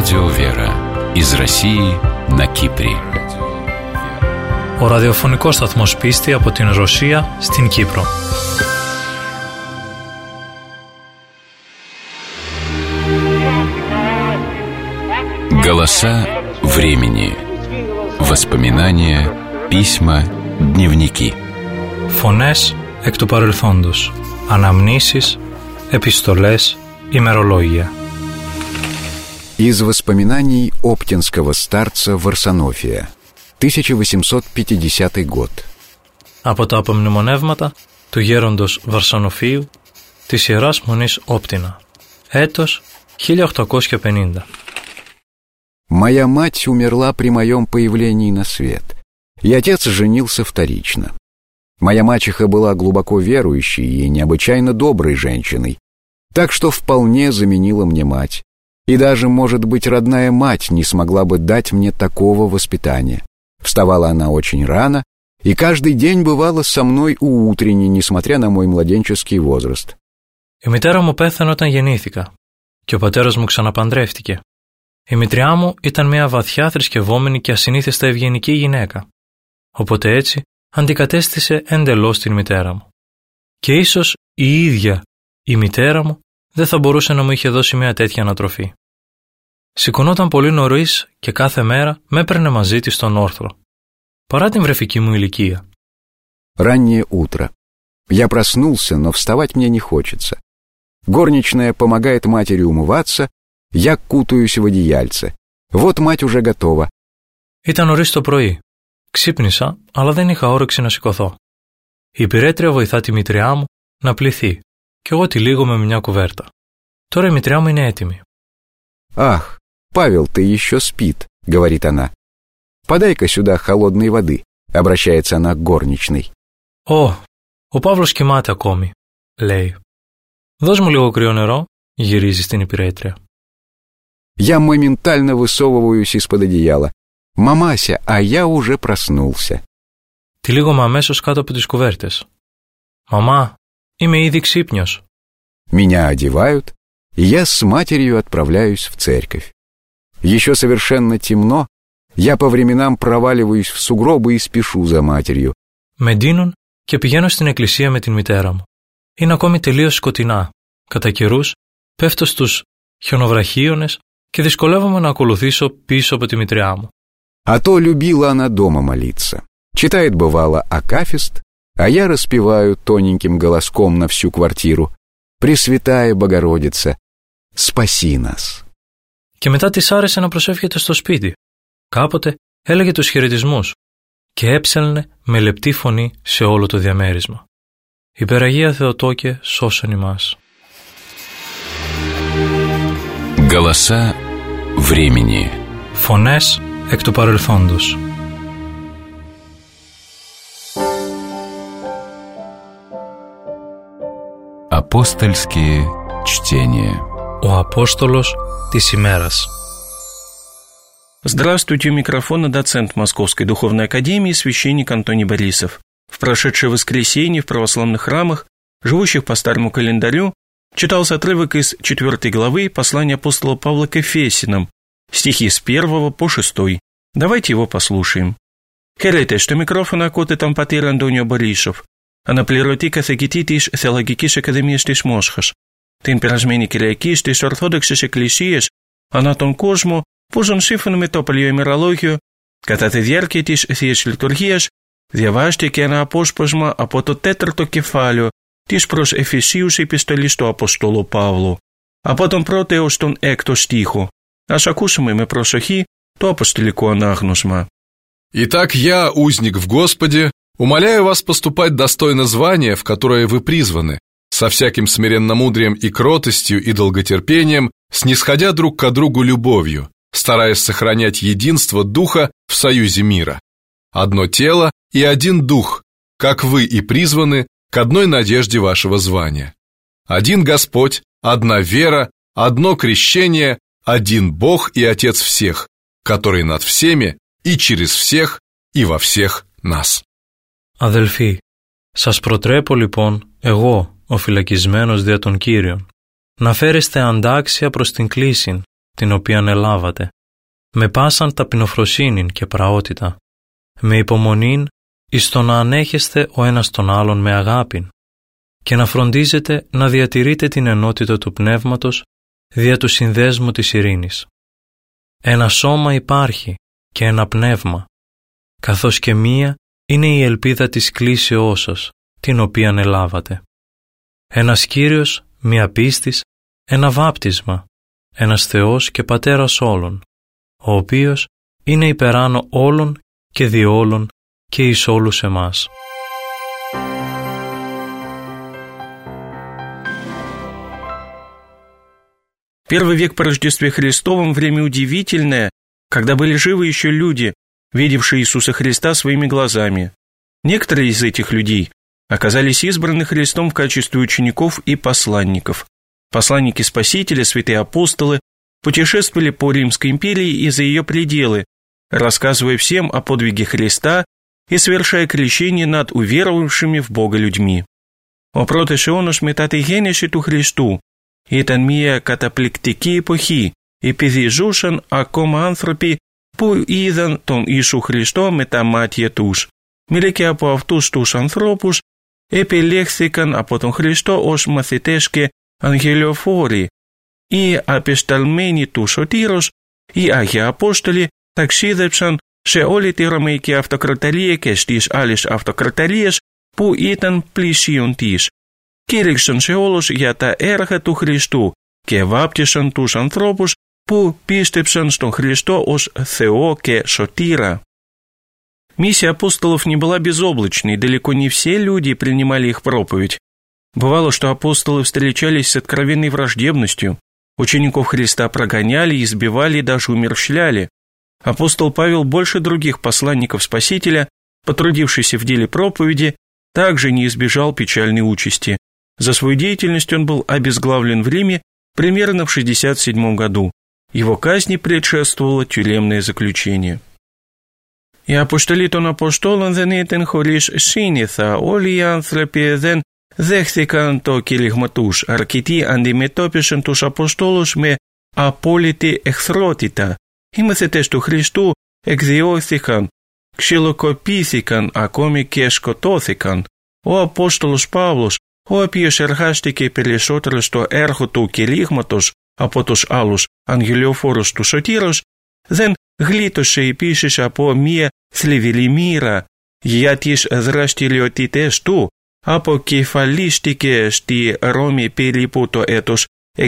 Радио Вера из России на Κύπρη. Ο ραδιοφωνικός σταθμός Πίστη από την Ρωσία στην Κύπρο. Голоса времени. Воспоминания, письма, дневники. Φωνές εκ του παρελθόντος. Αναμνήσεις, επιστολές, ημερολόγια. Из воспоминаний оптинского старца Варсонофия, 1850 год. Από τα απομνημονεύματα του γέροντος Βαρσανοφίου της Ιεράς Μονής Όπτινα. Έτος 1850. Моя мать умерла при моем появлении на свет, и отец женился вторично. Моя мачеха была глубоко верующей и необычайно доброй женщиной, так что вполне заменила мне мать. И даже, может быть, родная мать не смогла бы дать мне такого воспитания. Вставала она очень рано, и каждый день бывала со мной у утренней, несмотря на мой младенческий возраст. Η μητέρα μου πέθανε όταν γεννήθηκα και ο πατέρας μου ξαναπαντρεύτηκε. Η μητριά μου ήταν μια βαθιά θρησκευόμενη και ασυνήθιστα ευγενική γυναίκα, οπότε έτσι αντικατέστησε εντελώς την μητέρα μου. Και ίσως η ίδια η μητέρα μου δεν θα μπορούσε να μου είχε δώσει μια τέτοια ανατροφή. Σηκωνόταν πολύ νωρίς και κάθε μέρα με έπαιρνε μαζί της στον όρθρο, παρά την βρεφική μου ηλικία. Раннее утро. Я проснулся, но вставать мне не хочется. Горничная помогает матери умываться, я кутаюсь в одеяльце. Вот мать уже готова. Ήταν νωρίς το πρωί. Ξύπνησα, αλλά δεν είχα όρεξη να σηκωθώ. Η υπηρέτρια βοηθά τη μητριά μου να πλυθεί και εγώ τη λύγω με μια κουβέρτα. Τώρα η μητριά μου είναι έτοιμη. «Ах, Павел, ты еще спит», — говорит она. «Подай-ка сюда холодной воды», — обращается она к горничной. Ο Παύλος κοιμάται ακόμη», λέει. «Δώσ' μου λίγο κρύο νερό», γυρίζει στην υπηρέτρια. Я моментально высовываюсь из-под одеяла. «Мамася, а я уже проснулся». Τη λύγομαι αμέσως κάτω από τις κουβέρτες. «Μαμά, είμαι ήδη ξύπνιος». Меня одевают, и я с матерью отправляюсь в церковь. Еще совершенно темно, я по временам проваливаюсь в сугробы и спешу за матерью. Με ντύνουν και πηγαίνω στην εκκλησία με την μητέρα μου. Είναι ακόμη τελείως σκοτεινά. Κατά καιρούς πέφτω στους χιονοβραχίονες και δυσκολεύομαι να ακολουθήσω πίσω από τη μητριά μου. А то любила она дома молиться. Читает, бывало, акафист, а я распеваю тоненьким голоском на всю квартиру: «Пресвятая Богородица, спаси нас». Και μετά της άρεσε να προσεύχεται στο σπίτι. Κάποτε έλεγε τους χαιρετισμούς και έψελνε με λεπτή φωνή σε όλο το διαμέρισμα. Υπεραγία Θεοτόκε, σώσον ημάς. Голоса времени. Φωνές εκ του παρελθόντος. Апостольские чтения. Ο Απόστολος της ημέρας. Здравствуйте, у микрофона доцент Московской Духовной Академии, священник Антоний Борисов. В прошедшее воскресенье в православных храмах, живущих по старому календарю, читался отрывок из 4 главы послания апостола Павла к Ефесянам, стихи с 1 по 6. Давайте его послушаем. Χαίρετε, στο μικρόφωνο ακούτε τον πατήρα Αντώνιο Μπορίσοφ, αναπληρωτή καθηγητή της Θεολογικής Ακαδημίας της Μόσχας. Την περασμένη Κυριακή στις Ορθόδοξες Εκκλησίες ανά τον κόσμο που ζουν σύμφωνα με το παλαιοημερολόγιο, κατά τη διάρκεια της Θείας Λειτουργίας, διαβάστηκε ένα απόσπασμα από το 4ο κεφάλαιο της προς Εφεσίους επιστολής του Αποστόλου Παύλου, από τον 1ο έως τον 6ο στίχο. Ας ακούσουμε με προσοχή το αποστολικό ανάγνωσμα. «Итак, я, узник в Господе, умоляю вас поступать достойно звания, в которое вы призваны, со всяким смиренномудрием и кротостью и долготерпением, снисходя друг к другу любовью, стараясь сохранять единство Духа в союзе мира. Одно тело и один Дух, как вы и призваны к одной надежде вашего звания. Один Господь, одна вера, одно крещение, один Бог и Отец всех, который над всеми и через всех и во всех нас». Αδελφοί, σας προτρέπω λοιπόν εγώ, ο φυλακισμένος δια των Κύριων, να φέρεστε αντάξια προς την κλίσιν την οποίαν ελάβατε, με πάσαν ταπεινοφροσύνην και πραότητα, με υπομονήν εις το να ανέχεστε ο ένας τον άλλον με αγάπην και να φροντίζετε να διατηρείτε την ενότητα του πνεύματος δια του συνδέσμου της ειρήνης. Ένα σώμα υπάρχει και ένα πνεύμα, καθώς και μία είναι η ελπίδα της κλήσεώς σας, την οποίαν ελάβατε. Ένας Κύριος, μία πίστης, ένα βάπτισμα, ένας Θεός και Πατέρας όλων, ο οποίος είναι υπεράνω όλων και δι' όλων και εις όλους εμάς. Первый век по Рождестве Христовом – время удивительное, когда были живы еще люди, видевшие Иисуса Христа своими глазами. Некоторые из этих людей оказались избраны Христом в качестве учеников и посланников. Посланники Спасителя, святые апостолы, путешествовали по Римской империи и за ее пределы, рассказывая всем о подвиге Христа и совершая крещение над уверовавшими в Бога людьми. Ο πρώτος αιώνος μετά τη γέννηση του Χριστού ήταν μια καταπληκτική εποχή, επειδή ζούσαν ακόμα άνθρωποι που είδαν τον Ιησού Χριστό με τα μάτια τους. Μερικοί από αυτούς τους ανθρώπους επιλέχθηκαν από τον Χριστό ως μαθητές και αγγελιοφόροι. Οι απεσταλμένοι του Σωτήρος, οι Άγιοι Απόστολοι, ταξίδεψαν σε όλη τη Ρωμαϊκή Αυτοκρατορία και στις άλλες αυτοκρατορίες που ήταν πλησίον της. Κήρυξαν σε όλους για τα έργα του Χριστού και βάπτισαν τους ανθρώπους που πίστεψαν στον Χριστό ως Θεό και Σωτήρα. Миссия апостолов не была безоблачной, далеко не все люди принимали их проповедь. Бывало, что апостолы встречались с откровенной враждебностью, учеников Христа прогоняли, избивали и даже умерщвляли. Апостол Павел больше других посланников Спасителя, потрудившийся в деле проповеди, также не избежал печальной участи. За свою деятельность он был обезглавлен в Риме примерно в 67 году. Его казни предшествовало тюремное заключение. Η αποστολή των Αποστόλων δεν ήταν χωρίς σύνηθα. Όλοι οι άνθρωποι δεν δέχθηκαν το κήρυγμα τους. Αρκετοί αντιμετώπισαν τους Αποστόλους με απόλυτη εχθρότητα. Οι μαθητές του Χριστού εκδιώθηκαν, ξυλοκοπήθηκαν, ακόμη και σκοτώθηκαν. Ο Απόστολος Παύλος, ο οποίος εργάστηκε περισσότερο στο έργο του κηρύγματος από τους άλλους αγγελιοφόρους του Σωτήρος, δεν γλίτωσε επίσης από μία θλιβερή μοίρα. Για τις δραστηριότητες του αποκεφαλίστηκε στη Ρώμη περίπου το έτος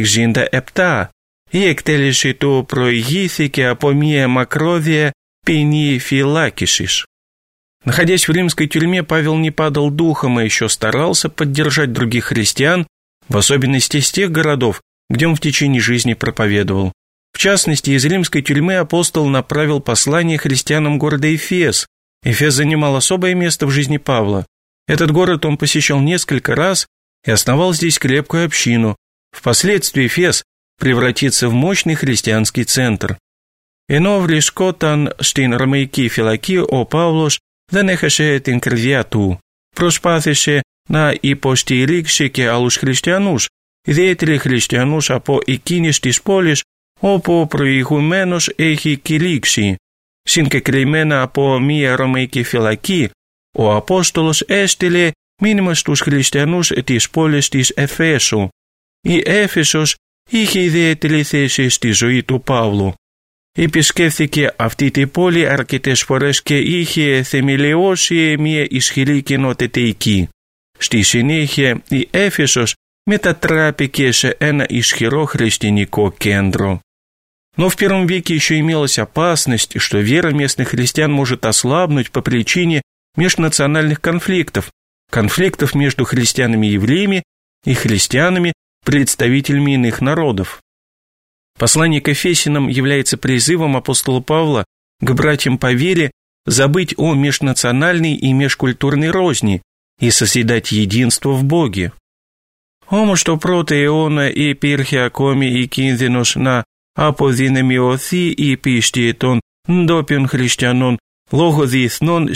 67. Η εκτέλεση του προηγήθηκε από μία μακρόδια ποινή φυλάκισης. Находясь в римской тюрьме, Павел не падал духом и еще старался поддержать других христиан, в особенности из тех городов, где он в течение жизни проповедовал. В частности, из римской тюрьмы апостол направил послание христианам города Эфес. Эфес занимал особое место в жизни Павла. Этот город он посещал несколько раз и основал здесь крепкую общину. Впоследствии Эфес превратится в мощный христианский центр. Ενώ βρισκόταν στην Ρωμαϊκή φυλακή, ο Παύλος δεν έχασε την καρδιά του. Προσπάθησε να υποστηρίξει και άλλους χριστιανούς, ιδιαίτερα χριστιανούς από εκείνες τις πόλεις όπου προηγουμένως έχει κηρύξει. Συγκεκριμένα από μία Ρωμαϊκή φυλακή, ο Απόστολος έστειλε μήνυμα στους χριστιανούς της πόλης της Εφέσου. Η Έφεσος είχε ιδιαίτερη θέση στη ζωή του Παύλου. Επισκέφθηκε αυτή την πόλη αρκετές φορές και είχε θεμελιώσει μια ισχυρή κοινότητα εκεί. Στη συνέχεια η Έφεσος μετατράπηκε σε ένα ισχυρό χριστιανικό кέντρο. Но в первом веке еще имелась опасность, что вера местных христиан может ослабнуть по причине межнациональных конфликтов между христианами-евреями и христианами, представителями иных народов. Послание к Ефесянам является призывом апостола Павла к братьям по вере забыть о межнациональной и межкультурной розни и созидать единство в Боге. Όμως το πρώτο αιώνα υπήρχε ακόμη η κίνδυνος να αποδυναμιωθεί η πίστη των ντόπιων χριστιανών λόγω διεθνών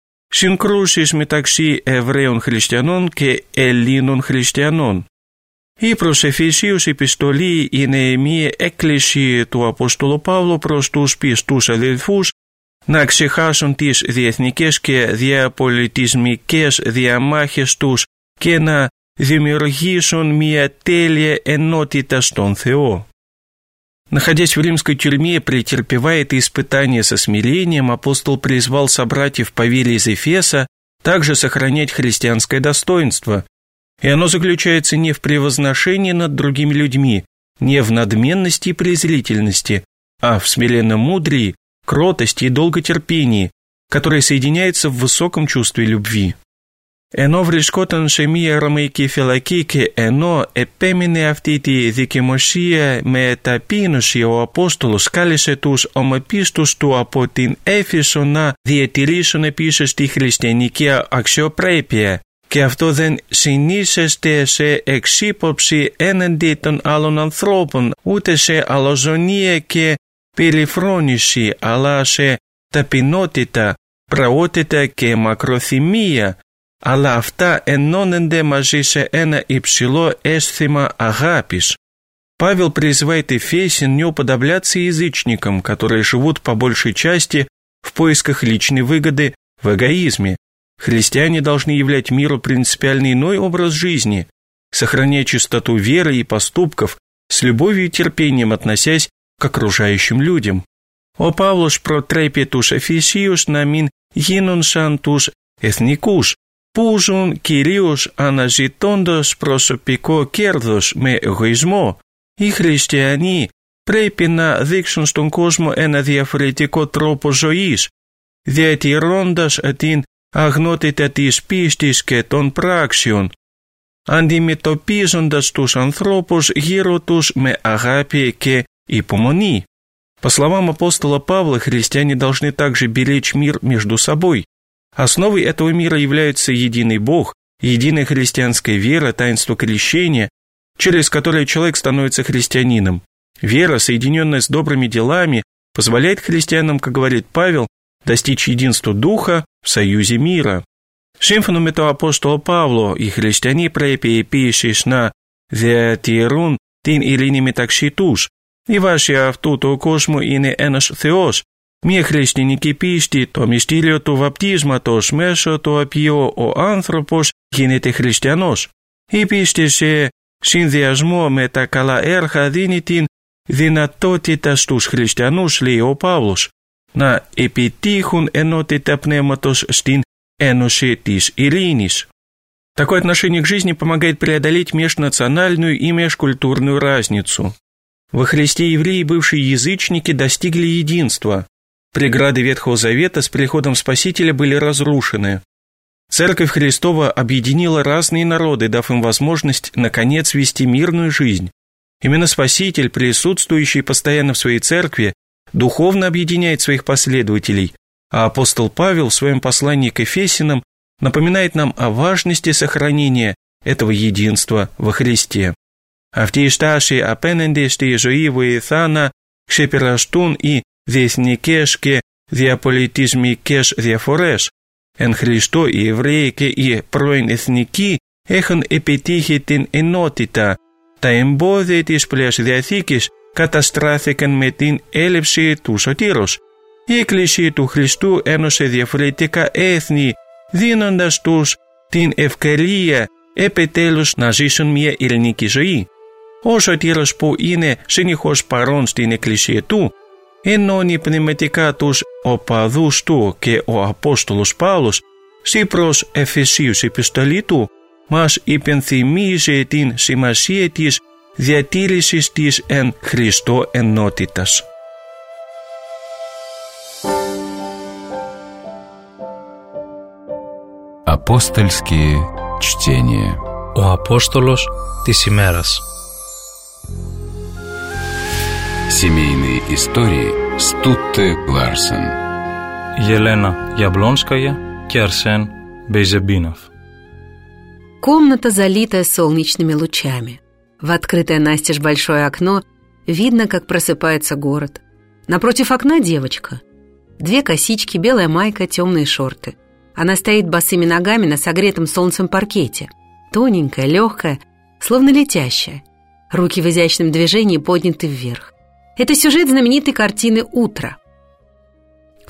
συγκρούσεις μεταξύ Εβραίων χριστιανών και Ελλήνων χριστιανών. Η προς Εφησίους επιστολή είναι μια έκκληση του Απόστολου Παύλου προς τους πιστούς αδελφούς να ξεχάσουν τις διεθνικές και διαπολιτισμικές διαμάχες τους και να δημιουργήσουν μια τέλεια ενότητα στον Θεό. Находясь в римской тюрьме, претерпевая это испытание со смирением, апостол призвал собратьев по вере из Эфеса также сохранять христианское достоинство. И оно заключается не в превозношении над другими людьми, не в надменности и презрительности, а в смиренном мудрии, кротости и долготерпении, которое соединяется в высоком чувстве любви. Ενώ βρισκόταν σε μία ρωμαϊκή φυλακή και ενώ επέμεινε αυτή τη δικαιμοσία με ταπείνωση, ο Απόστολος κάλεσε τους ομοπίστους του από την Έφεσο να διατηρήσουν επίσης τη χριστιανική αξιοπρέπεια, και αυτό δεν συνίσταται σε εξύπωψη έναντι των άλλων ανθρώπων, ούτε σε αλαζονία και περιφρόνηση, αλλά σε ταπεινότητα, πραότητα και μακροθυμία, αλλά αυτά ενώνονται μαζί σε ένα υψηλό αίσθημα αγάπης. Павел призывает Эфесин не уподобляться язычникам, которые живут по большей части в поисках личной выгоды, в эгоизме. Христиане должны являть миру принципиально иной образ жизни, сохраняя чистоту веры и поступков, с любовью и терпением относясь к окружающим людям. Ο Παύλος προτρέπει τους Εφησίους να μην γίνουν σαν τους εθνικούς, που ζουν κυρίως αναζητώντας προσωπικό κέρδος με εγωισμό. Οι χριστιανοί πρέπει να δείξουν στον κόσμο ένα διαφορετικό τρόπο ζωής, διατηρώντας την αγνότητα της πίστης και των πράξεων, αντιμετωπίζοντας τους ανθρώπους γύρω τους με αγάπη και υπομονή. По словам апостола Павла, христиане должны также беречь мир между собой. Основой этого мира являются единый Бог, единая христианская вера, таинство крещения, через которое человек становится христианином. Вера, соединенная с добрыми делами, позволяет христианам, как говорит Павел, достичь единства духа в союзе мира. Σύμφωνα με το Απόστολο Παύλο, οι χριστιανοί πρέπει επίσης να διατηρούν την ειρήνη μεταξύ τους. Η βάση αυτού του κόσμου είναι ένας Θεός, μια χριστιανική πίστη, το μυστήριο του βαπτίσματος, μέσω του οποίου ο άνθρωπος γίνεται χριστιανός. Η πίστη σε συνδυασμό με τα καλά έργα δίνει την δυνατότητα στους χριστιανούς, λέει ο Παύλος, να επιτύχουν ενότητα πνεύματος στην ένωση της ειρήνης. Такое отношение к жизни помогает преодолеть межнациональную и межкультурную разницу. Во Христе евреи и бывшие язычники достигли единства. Преграды Ветхого Завета с приходом Спасителя были разрушены. Церковь Христова объединила разные народы, дав им возможность, наконец, вести мирную жизнь. Именно Спаситель, присутствующий постоянно в своей церкви, духовно объединяет своих последователей, а апостол Павел в своем послании к Эфесянам напоминает нам о важности σохранения этого единства во Христе. Αυτή η στάση απέναντι στη ζωή βοηθά να ξεπεραστούν οι διεθνικές και διαπολιτισμικές διαφορές. Εν Χριστώ οι Εβραίοι και οι πρώην εθνικοί έχουν επιτύχει την ενότητα. Τα εμπόδια της Παλαιάς Διαθήκης καταστράφηκαν με την έλευση του Σωτήρος. Η Εκκλησία του Χριστού ένωσε διαφορετικά έθνη, δίνοντας τους την ευκαιρία επιτέλους να ζήσουν μια ειρηνική ζωή. Ο Σωτήρος που είναι συνεχώς παρόν στην Εκκλησία του, ενώνει πνευματικά τους οπαδούς του, και ο Απόστολος Παύλος στη προς Εφεσίους επιστολή του μας υπενθυμίζει την σημασία της διατήρησης της εν Χριστώ ενότητας. Апостольские чтения. Ο Απόστολος της ημέρας. Семейные истории с Тутте Ларсен. Елена Яблонская και Арсен Бейзебинов. Комната, залитая солнечными лучами. В открытое настежь большое окно видно, как просыпается город. Напротив окна девочка. 2 косички, белая майка, темные шорты. Она стоит босыми ногами на согретом солнцем паркете. Тоненькая, легкая, словно летящая. Руки в изящном движении подняты вверх. Это сюжет знаменитой картины «Утро». В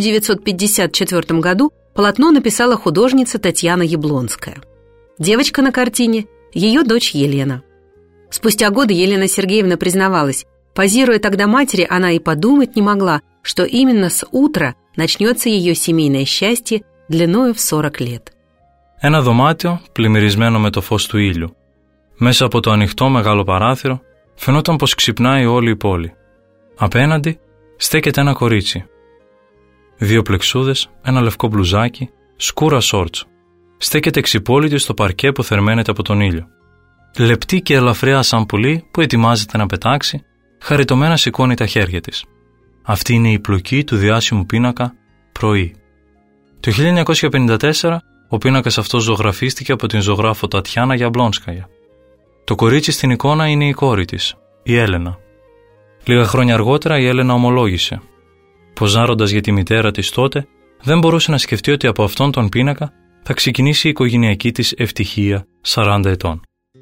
1954 году полотно написала художница Татьяна Яблонская. Девочка на картине – ее дочь Елена. Спустя годы Елена Сергеевна признавалась, позируя тогда матери, она и подумать не могла, что именно с утра начнется ее семейное счастье длиною в 40 лет. Ένα δωμάτιο πλημμυρισμένο με το φως του ήλιου. Μέσα από το ανοιχτό μεγάλο παράθυρο φαινόταν πως ξυπνάει όλη η πόλη. Απέναντι στέκεται ένα κορίτσι. 2 πλεξούδες, ένα λευκό μπλουζάκι, σκούρα σόρτς. Στέκεται εξυπόλυτη στο παρκέ που θερμαίνεται από τον ήλιο. Λεπτή και ελαφριά σαν πουλί που ετοιμάζεται να πετάξει, χαριτωμένα σηκώνει τα χέρια της. Αυτή είναι η πλοκή του διάσημου πίνακα «Πρωί». Το 1954 ο πίνακας αυτός ζωγραφίστηκε από την ζωγράφο Τατιάνα Γιαμπλόνσκαγια. Το κορίτσι στην εικόνα είναι η κόρη της, η Έλενα. Λίγα χρόνια αργότερα η Έλενα ομολόγησε. Ποζάροντας για τη μητέρα της τότε, δεν μπορούσε να σκεφτεί ότι από αυτόν τον πίνακα θα ξεκινήσει η οικογενειακή της ευτυχία 40 ετών.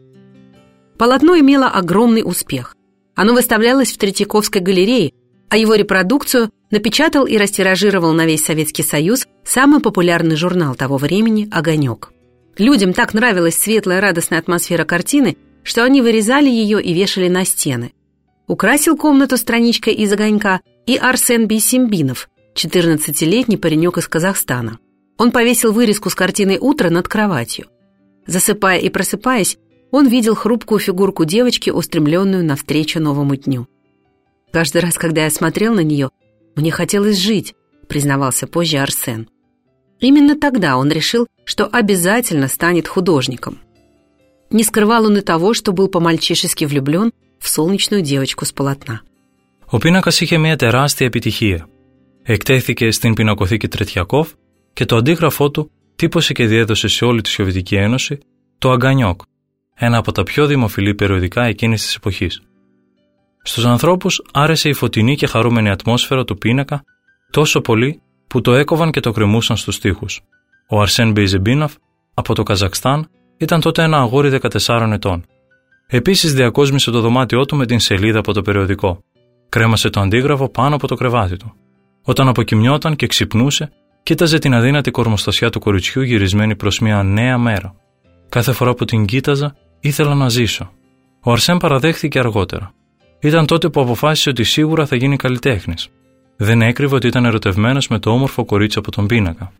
Полотно имело огромный успех. Оно выставлялось в Третьяковской галерее, а его репродукцию напечатал и растиражировал на весь Советский Союз самый популярный журнал того времени «Огонек». Людям так нравилась светлая радостная атмосфера картины, что они вырезали ее и вешали на стены. Украсил комнату страничкой из «Огонька» и Арсен Бейсембинов, 14-летний паренек из Казахстана. Он повесил вырезку с картиной «Утро» над кроватью. Засыпая и просыпаясь, он видел хрупкую фигурку девочки, устремленную навстречу новому дню. «Каждый раз, когда я смотрел на нее, мне хотелось жить», признавался позже Арсен. Именно тогда он решил, что обязательно станет художником. Не скрывал он и того, что был по-мальчишески влюблен в солнечную девочку с полотна. Ο πίνακας είχε μια τεράστια επιτυχία. Εκτέθηκε στην πινακοθήκη Τρετιακόφ και το αντίγραφό του τύπωσε και διέδωσε σε όλη τη Σοβιετική Ένωση το Αγκανιόκ, ένα από τα πιο δημοφιλή περιοδικά εκείνης της εποχής. Στους ανθρώπους άρεσε η φωτεινή και χαρούμενη ατμόσφαιρα του πίνακα τόσο πολύ που το έκοβαν και το κρεμούσαν στους τοίχους. Ο Αρσέν Μπεϊζεμπίνοφ από το Καζακστάν ήταν τότε ένα αγόρι 14 ετών. Επίσης διακόσμησε το δωμάτιό του με την σελίδα από το περιοδικό. Κρέμασε το αντίγραφο πάνω από το κρεβάτι του. Όταν αποκοιμιόταν και ξυπνούσε, κοίταζε την αδύνατη κορμοστασιά του κοριτσιού γυρισμένη προς μια νέα μέρα. Κάθε φορά που την κοίταζα, ήθελα να ζήσω. Ο Αρσέν παραδέχθηκε αργότερα. Ήταν τότε που αποφάσισε ότι σίγουρα θα γίνει καλλιτέχνης. Δεν έκρυβε ότι ήταν ερωτευμένος με το όμορφο κορίτσι από τον πίνακα.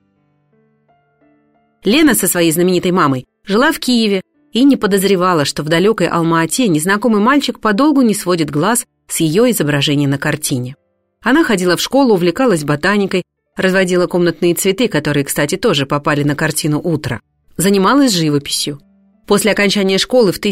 Лена со своей знаменитой мамой жила в Киеве и не подозревала, что в далекой Алма-Ате незнакомый мальчик подолгу не сводит глаз с ее изображения на картине. Она ходила в школу, увлекалась ботаникой, разводила комнатные цветы, которые, кстати, тоже попали на картину «Утро». Занималась живописью. После окончания школы в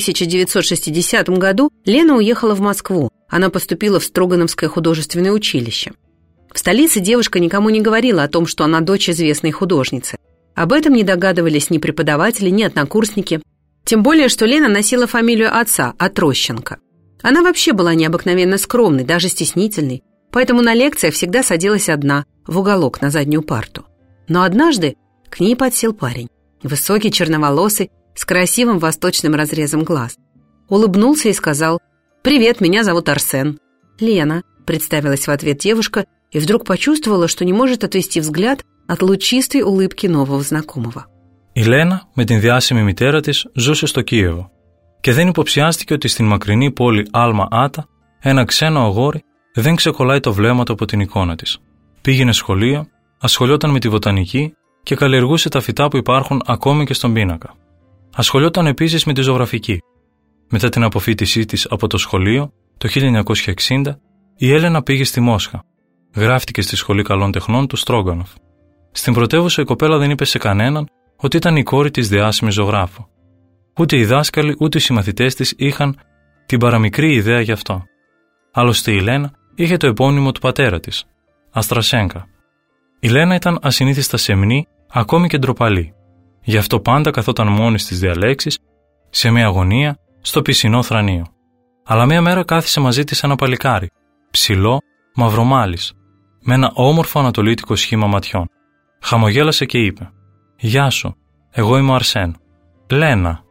1960 году Лена уехала в Москву. Она поступила в Строгановское художественное училище. В столице девушка никому не говорила о том, что она дочь известной художницы. Об этом не догадывались ни преподаватели, ни однокурсники. Тем более, что Лена носила фамилию отца, Отрощенко. Она вообще была необыкновенно скромной, даже стеснительной, поэтому на лекциях всегда садилась одна, в уголок на заднюю парту. Но однажды к ней подсел парень, высокий, черноволосый, с красивым восточным разрезом глаз. Улыбнулся и сказал: «Привет, меня зовут Арсен». «Лена», — представилась в ответ девушка, и вдруг почувствовала, что не может отвести взгляд от лучистой улыбки нового знакомого. Η Λένα με την διάσημη μητέρα της ζούσε στο Κίεβο και δεν υποψιάστηκε ότι στην μακρινή πόλη Άλμα Άτα ένα ξένο αγόρι δεν ξεκολλάει το βλέμμα του από την εικόνα της. Πήγαινε σχολείο, ασχολιόταν με τη βοτανική και καλλιεργούσε τα φυτά που υπάρχουν ακόμη και στον πίνακα. Ασχολιόταν επίσης με τη ζωγραφική. Μετά την αποφοίτησή της από το σχολείο το 1960, η Έλενα πήγε στη Μόσχα. Γράφτηκε στη Σχολή Καλών Τεχνών του Στρόγκανοφ. Στην πρωτεύουσα η κοπέλα δεν είπε σε κανέναν ότι ήταν η κόρη της διάσημης ζωγράφου. Ούτε οι δάσκαλοι ούτε οι συμμαθητές της είχαν την παραμικρή ιδέα γι' αυτό. Άλλωστε η Λένα είχε το επώνυμο του πατέρα της, Αστρασένκα. Η Λένα ήταν ασυνήθιστα σεμνή, ακόμη και ντροπαλή. Γι' αυτό πάντα καθόταν μόνη στις διαλέξεις, σε μια αγωνία, στο πισινό θρανείο. Αλλά μια μέρα κάθισε μαζί της ένα παλικάρι, ψηλό, μαυρομάλις, με ένα όμορφο ανατολίτικο σχήμα ματιών. Χαμογέλασε και είπε: «Γεια σου, εγώ είμαι ο Αρσέν». «Λένα».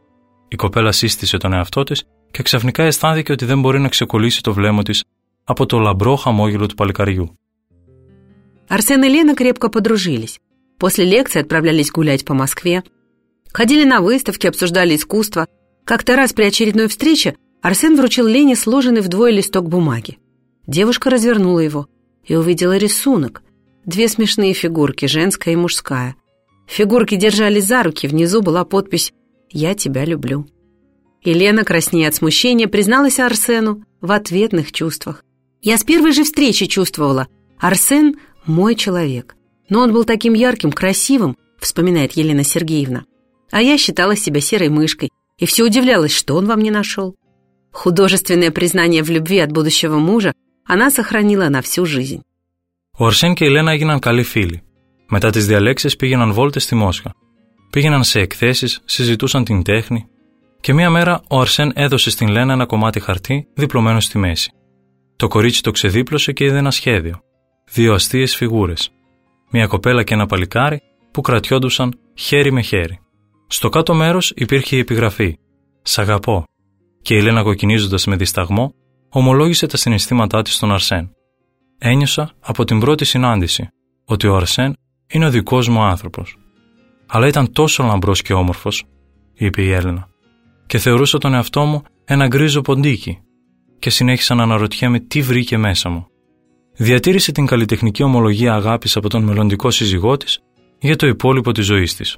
Η κοπέλα σύστησε τον εαυτό της και ξαφνικά αισθάνθηκε ότι δεν μπορεί να ξεκολλήσει το βλέμμα της από το λαμπρό χαμόγελο του παλικαριού. Арсен и Лена крепко подружились. После лекции отправлялись гулять по Москве. Ходили на выставки, обсуждали искусство. Как-то раз при очередной встрече Арсен вручил Лене сложенный вдвое листок бумаги. Девушка развернула его и увидела рисунок. 2 смешные фигурки, женская и мужская. Фигурки держались за руки, внизу была подпись «Я тебя люблю». И Лена, краснея от смущения, призналась Арсену в ответных чувствах. «Я с первой же встречи чувствовала. Арсен – мой человек. Но он был таким ярким, красивым», – вспоминает Елена Сергеевна. «А я считала себя серой мышкой и все удивлялась, что он во мне нашел». Художественное признание в любви от будущего мужа она сохранила на всю жизнь. Ο Αρσέν και η Λένα έγιναν καλοί φίλοι. Μετά τις διαλέξεις πήγαιναν βόλτες στη Μόσχα. Πήγαιναν σε εκθέσεις, συζητούσαν την τέχνη και μία μέρα ο Αρσέν έδωσε στην Λένα ένα κομμάτι χαρτί διπλωμένο στη μέση. Το κορίτσι το ξεδίπλωσε και είδε ένα σχέδιο. 2 αστείες φιγούρες. Μία κοπέλα και ένα παλικάρι που κρατιόντουσαν χέρι με χέρι. Στο κάτω μέρος υπήρχε η επιγραφή «Σ' αγαπώ» και η Λένα, κοκκινίζοντας με δισταγμό, ομολόγησε τα συναισθήματά της στον Αρσέν. «Ένιωσα από την πρώτη συνάντηση ότι ο Αρσέν είναι ο δικός μου άνθρωπος. Αλλά ήταν τόσο λαμπρός και όμορφος», είπε η Έλενα, «και θεωρούσα τον εαυτό μου ένα γκρίζο ποντίκι και συνέχισα να αναρωτιέμαι τι βρήκε μέσα μου». Διατήρησε την καλλιτεχνική ομολογία αγάπης από τον μελλοντικό σύζυγό της για το υπόλοιπο της ζωής της.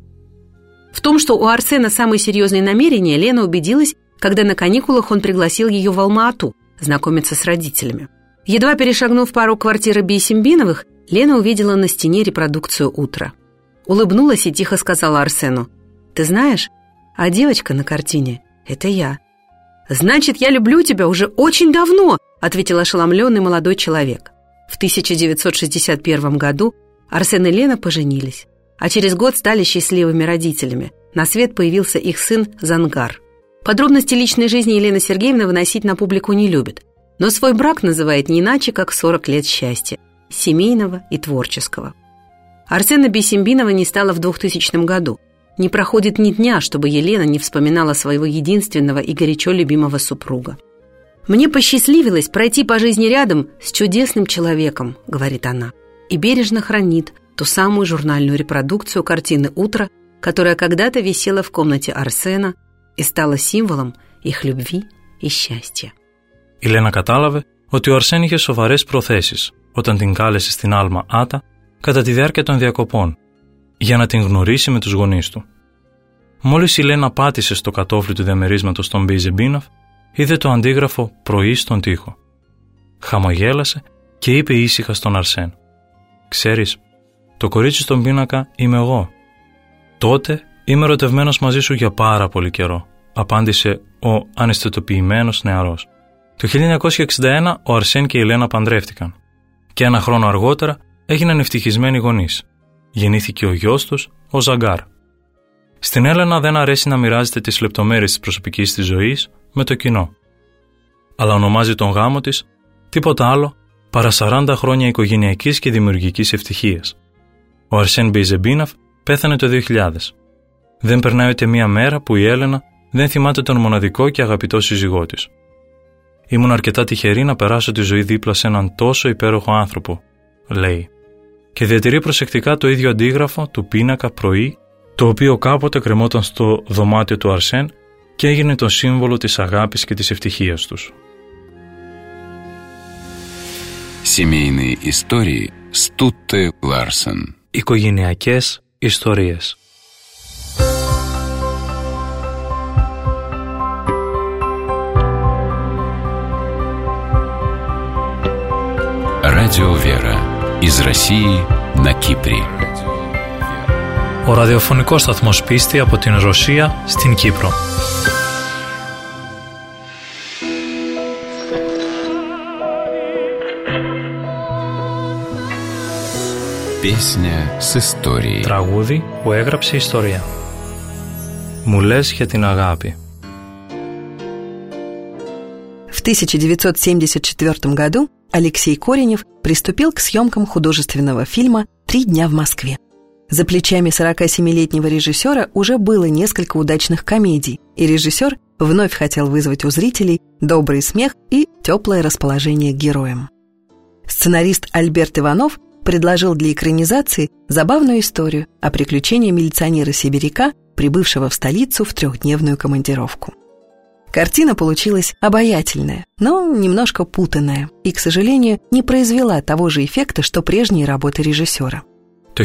В том, что у Арсена самые серьезные намерения, Лена убедилась, когда на каникулах он пригласил ее в Алма-Ату знакомиться с родителями. Едва перешагнув порог квартиры Бейсембиновых, Лена увидела на стене репродукцию «Утро». Улыбнулась и тихо сказала Арсену: «Ты знаешь, а девочка на картине – это я». «Значит, я люблю тебя уже очень давно», – ответил ошеломленный молодой человек. В 1961 году Арсен и Лена поженились, а через год стали счастливыми родителями. На свет появился их сын Зангар. Подробности личной жизни Елена Сергеевна выносить на публику не любит, но свой брак называет не иначе, как 40 лет счастья, семейного и творческого. Арсена Бейсембинова не стало в 2000 году. Не проходит ни дня, чтобы Елена не вспоминала своего единственного и горячо любимого супруга. «Мне посчастливилось пройти по жизни рядом с чудесным человеком», — говорит она, и бережно хранит ту самую журнальную репродукцию картины «Утро», которая когда-то висела в комнате Арсена и стала символом их любви и счастья. Η Λένα κατάλαβε ότι ο Αρσέν είχε σοβαρές προθέσεις όταν την κάλεσε στην Άλμα Άτα κατά τη διάρκεια των διακοπών για να την γνωρίσει με τους γονείς του. Μόλις η Λένα πάτησε στο κατόφλι του διαμερίσματος των Μπεϊζεμπίνοφ, είδε το αντίγραφο «Πρωί» στον τοίχο. Χαμογέλασε και είπε ήσυχα στον Αρσέν: «Ξέρεις, το κορίτσι στον πίνακα είμαι εγώ». «Τότε είμαι ερωτευμένος μαζί σου για πάρα πολύ καιρό», απάντησε ο αναισθητοποιημένος νεαρός. Το 1961 ο Αρσέν και η Λένα παντρεύτηκαν και 1 χρόνο αργότερα έγιναν ευτυχισμένοι γονείς. Γεννήθηκε ο γιος τους, ο Ζαγκάρ. Στην Έλενα δεν αρέσει να μοιράζεται τις λεπτομέρειες της προσωπικής της ζωής με το κοινό, αλλά ονομάζει τον γάμο της τίποτα άλλο παρά 40 χρόνια οικογενειακής και δημιουργικής ευτυχίας. Ο Αρσέν Μπεϊζεμπίνοφ πέθανε το 2000. Δεν περνάει ούτε μία μέρα που η Έλενα δεν θυμάται τον μοναδικό και αγαπητό σύζυγό της. «Ήμουν αρκετά τυχερή να περάσω τη ζωή δίπλα σε έναν τόσο υπέροχο άνθρωπο», λέει, και διατηρεί προσεκτικά το ίδιο αντίγραφο του πίνακα «Πρωί», το οποίο κάποτε κρεμόταν στο δωμάτιο του Αρσέν και έγινε το σύμβολο της αγάπης και της ευτυχίας τους. Семейные истории с Тутте Ларсен. Οικογενειακές ιστορίες. Радио Вера. Из России на Кипре. Ο ραδιοφωνικός σταθμός Πίστη από την Ρωσία στην Κύπρο. Песня с историей. Τραγούδι που έγραψε ιστορία. Μου λες για την αγάπη. В 1974 году Алексей Коренев приступил к съемкам художественного фильма «3 дня в Москве». За плечами 47-летнего режиссера уже было несколько удачных комедий, и режиссер вновь хотел вызвать у зрителей добрый смех и теплое расположение к героям. Сценарист Альберт Иванов предложил для экранизации забавную историю о приключениях милиционера-сибиряка, прибывшего в столицу в 3-дневную командировку. Картина получилась обаятельная, но немножко путанная и, к сожалению, не произвела того же эффекта, что прежние работы режиссера. Το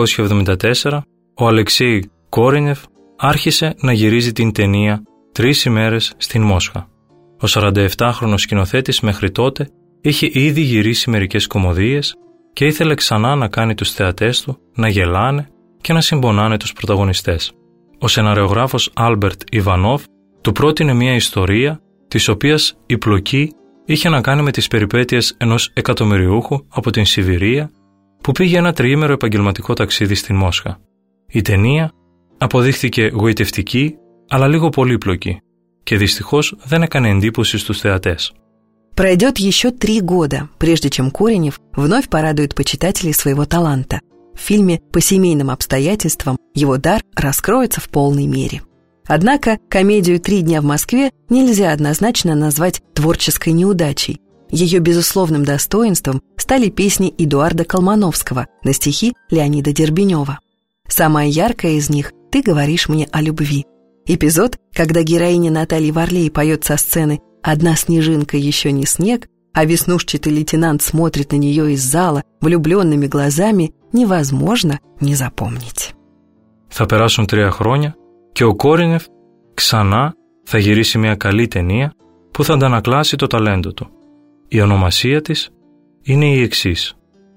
1974 ο Αλεξέη Κόρινεφ άρχισε να γυρίζει την ταινία 3 ημέρες στην Μόσχα. Ο 47χρονος σκηνοθέτης μέχρι τότε είχε ήδη γυρίσει μερικές κωμωδίες και ήθελε ξανά να κάνει τους θεατές του να γελάνε και να συμπονάνε τους πρωταγωνιστές. Ο σεναριογράφος Άλμπερτ Ιβανόφ του πρότεινε μια ιστορία της οποίας η πλοκή είχε να κάνει με τις περιπέτειες ενός εκατομμυριούχου από την Σιβηρία που πήγε ένα 3ήμερο επαγγελματικό ταξίδι στην Μόσχα. Η ταινία αποδείχθηκε γοητευτική αλλά λίγο πολύπλοκη και δυστυχώς δεν έκανε εντύπωση στους θεατές. Пройдет еще 3 года, прежде чем Коренев вновь порадует почитателей своего таланта. В фильме «По семейным обстоятельствам» его дар раскроется в полной мере. Однако комедию «3 дня в Москве» нельзя однозначно назвать творческой неудачей. Ее безусловным достоинством стали песни Эдуарда Колмановского на стихи Леонида Дербенева. Самая яркая из них «Ты говоришь мне о любви». Эпизод, когда героиня Наталья Варлей поет со сцены «Одна снежинка еще не снег», а веснушчатый лейтенант смотрит на нее из зала влюбленными глазами, невозможно не запомнить. Θα περάσουν 3 χρόνια και ο Κόρινεφ ξανά θα γυρίσει μια καλή ταινία που θα αντανακλάσει το ταλέντο του. Η ονομασία της είναι η εξής,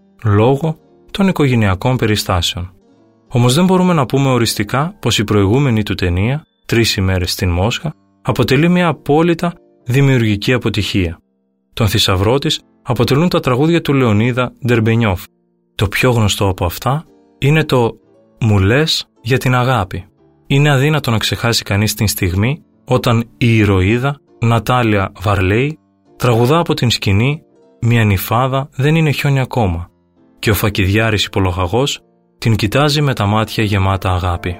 λόγω των οικογενειακών περιστάσεων. Όμως δεν μπορούμε να πούμε οριστικά πως η προηγούμενη του ταινία, 3 ημέρες στην Μόσχα, αποτελεί μια απόλυτα δημιουργική αποτυχία. Τον θησαυρό της αποτελούν τα τραγούδια του Λεωνίδα Ντερμπενιόφ. Το πιο γνωστό από αυτά είναι το «Μου λες για την αγάπη». Είναι αδύνατο να ξεχάσει κανείς την στιγμή όταν η ηρωίδα Νατάλια Βαρλέη τραγουδά από την σκηνή «Μια νυφάδα δεν είναι χιόνι ακόμα» και ο φακιδιάρης υπολογαγός την κοιτάζει με τα μάτια γεμάτα αγάπη.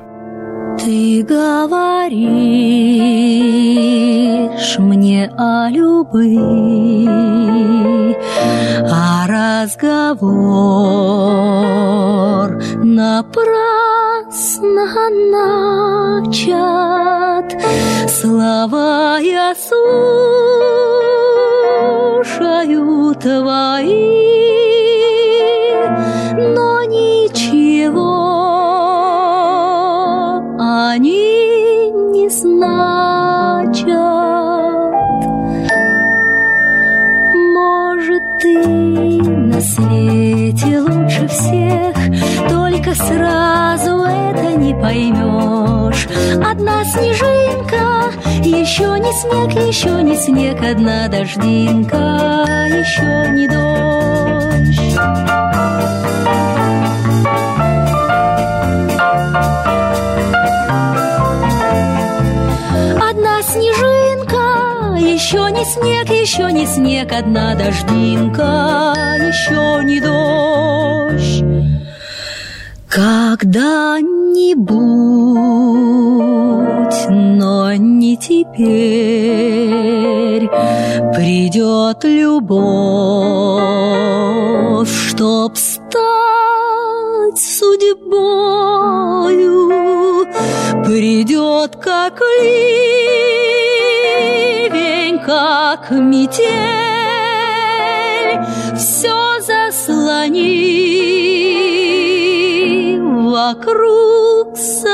Ты говоришь мне о любви, а разговор напрасно начат. Слова я слушаю твои, но ничего они не значат. Может, ты на свете лучше всех, только сразу это не поймешь. Одна снежинка, еще не снег, одна дождинка, еще не дождь. Снежинка, еще не снег, одна дождинка, еще не дождь. Когда-нибудь, но не теперь, придет любовь, чтоб стать судьбою, придет как ливень, как метель, все заслони вокруг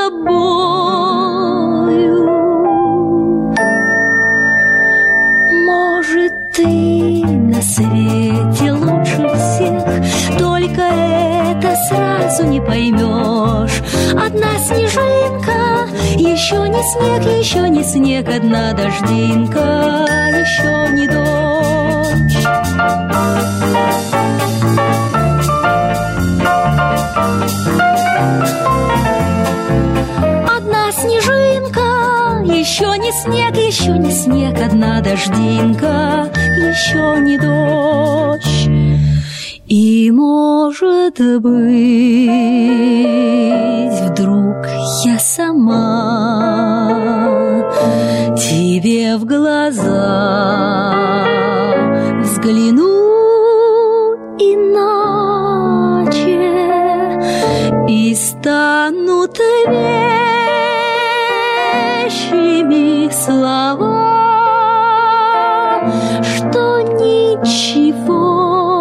собою. Может, ты на свете лучше всех, только это сразу не поймешь. Одна снежинка, еще не снег, одна дождинка, еще не дождь. Одна снежинка, еще не снег, одна дождинка, еще не дождь. И, может быть, вдруг я сама тебе в глаза взгляну иначе и станут вещими слова, что ничего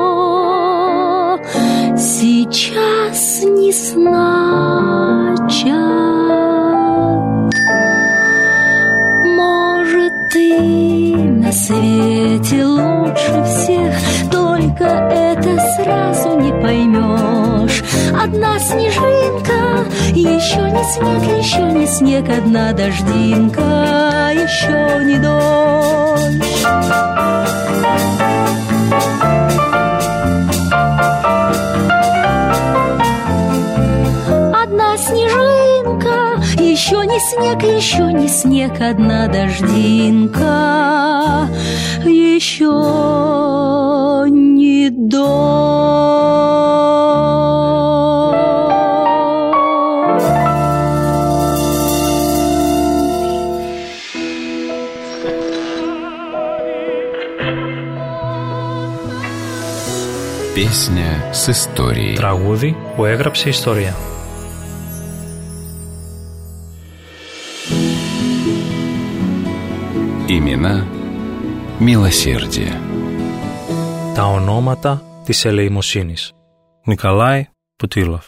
сейчас не значат. Может, ты на свете лучше всех, только это сразу не поймешь. Одна снежинка, еще не снег, еще не снег, одна дождинка, еще не дождь. Одна снежинка, еще не снег, еще не снег, одна дождинка, еще не дождь. Песня с историей. Τραγούδι που έγραψε ιστορία. Имена милосердия. Τα ονόματα της ελεημοσύνης. Николай Путилов.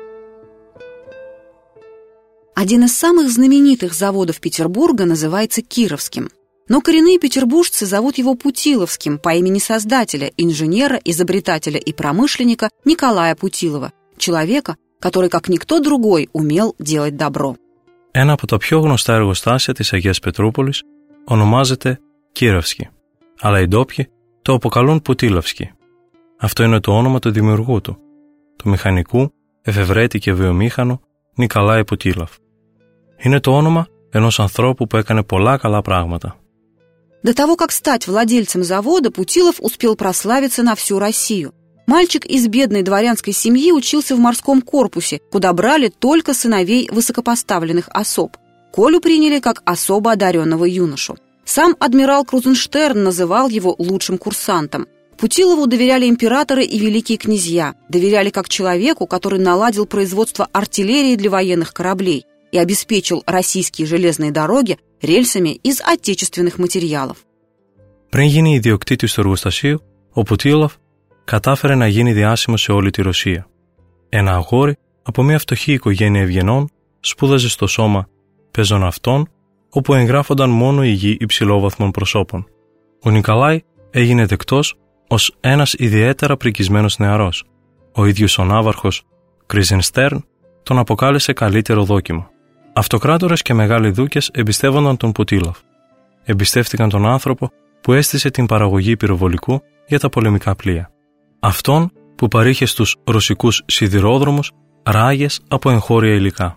Один из самых знаменитых заводов Петербурга называется Кировским. Но коренные петербуржцы зовут его Путиловским по имени создателя, инженера, изобретателя и промышленника Николая Путилова, человека, который, как никто другой, умел делать добро. Ένα από τα πιο γνωστά εργοστάσια της Αγίας Πετρούπολης ονομάζεται Κίρευσκι, αλλά οι ντόπιοι το αποκαλούν Πουτίλοβσκι. Αυτό είναι το όνομα του δημιουργού του, του μηχανικού, εφευρέτη και βιομήχανου Νικολάη Путилов. Είναι το όνομα ενός ανθρώπου που έκανε πολλά καλά πράγματα. До того, как стать владельцем завода, Путилов успел прославиться на всю Россию. Мальчик из бедной дворянской семьи учился в морском корпусе, куда брали только сыновей высокопоставленных особ. Колю приняли как особо одаренного юношу. Сам адмирал Крузенштерн называл его лучшим курсантом. Путилову доверяли императоры и великие князья, доверяли как человеку, который наладил производство артиллерии для военных кораблей и обеспечил российские железные дороги ρέλσами из отечественных материалов. Πριν γίνει ιδιοκτήτης του εργοστασίου, ο Πουτίλοφ κατάφερε να γίνει διάσημος σε όλη τη Ρωσία. Ένα αγόρι από μια φτωχή οικογένεια ευγενών σπούδαζε στο σώμα πεζοναυτών, όπου εγγράφονταν μόνο υγιεί υψηλόβαθμων προσώπων. Ο Νικολάη έγινε δεκτός ως ένας ιδιαίτερα πρικισμένος νεαρός. Ο ίδιος ο ναύαρχος Κρίζενστέρν τον αποκάλεσε καλύτερο δόκιμο. Αυτοκράτορες και μεγάλοι δούκες εμπιστεύονταν τον Πουτίλοφ. Εμπιστεύτηκαν τον άνθρωπο που έστησε την παραγωγή πυροβολικού για τα πολεμικά πλοία. Αυτόν που παρήχε στους ρωσικούς σιδηρόδρομους ράγες από εγχώρια υλικά.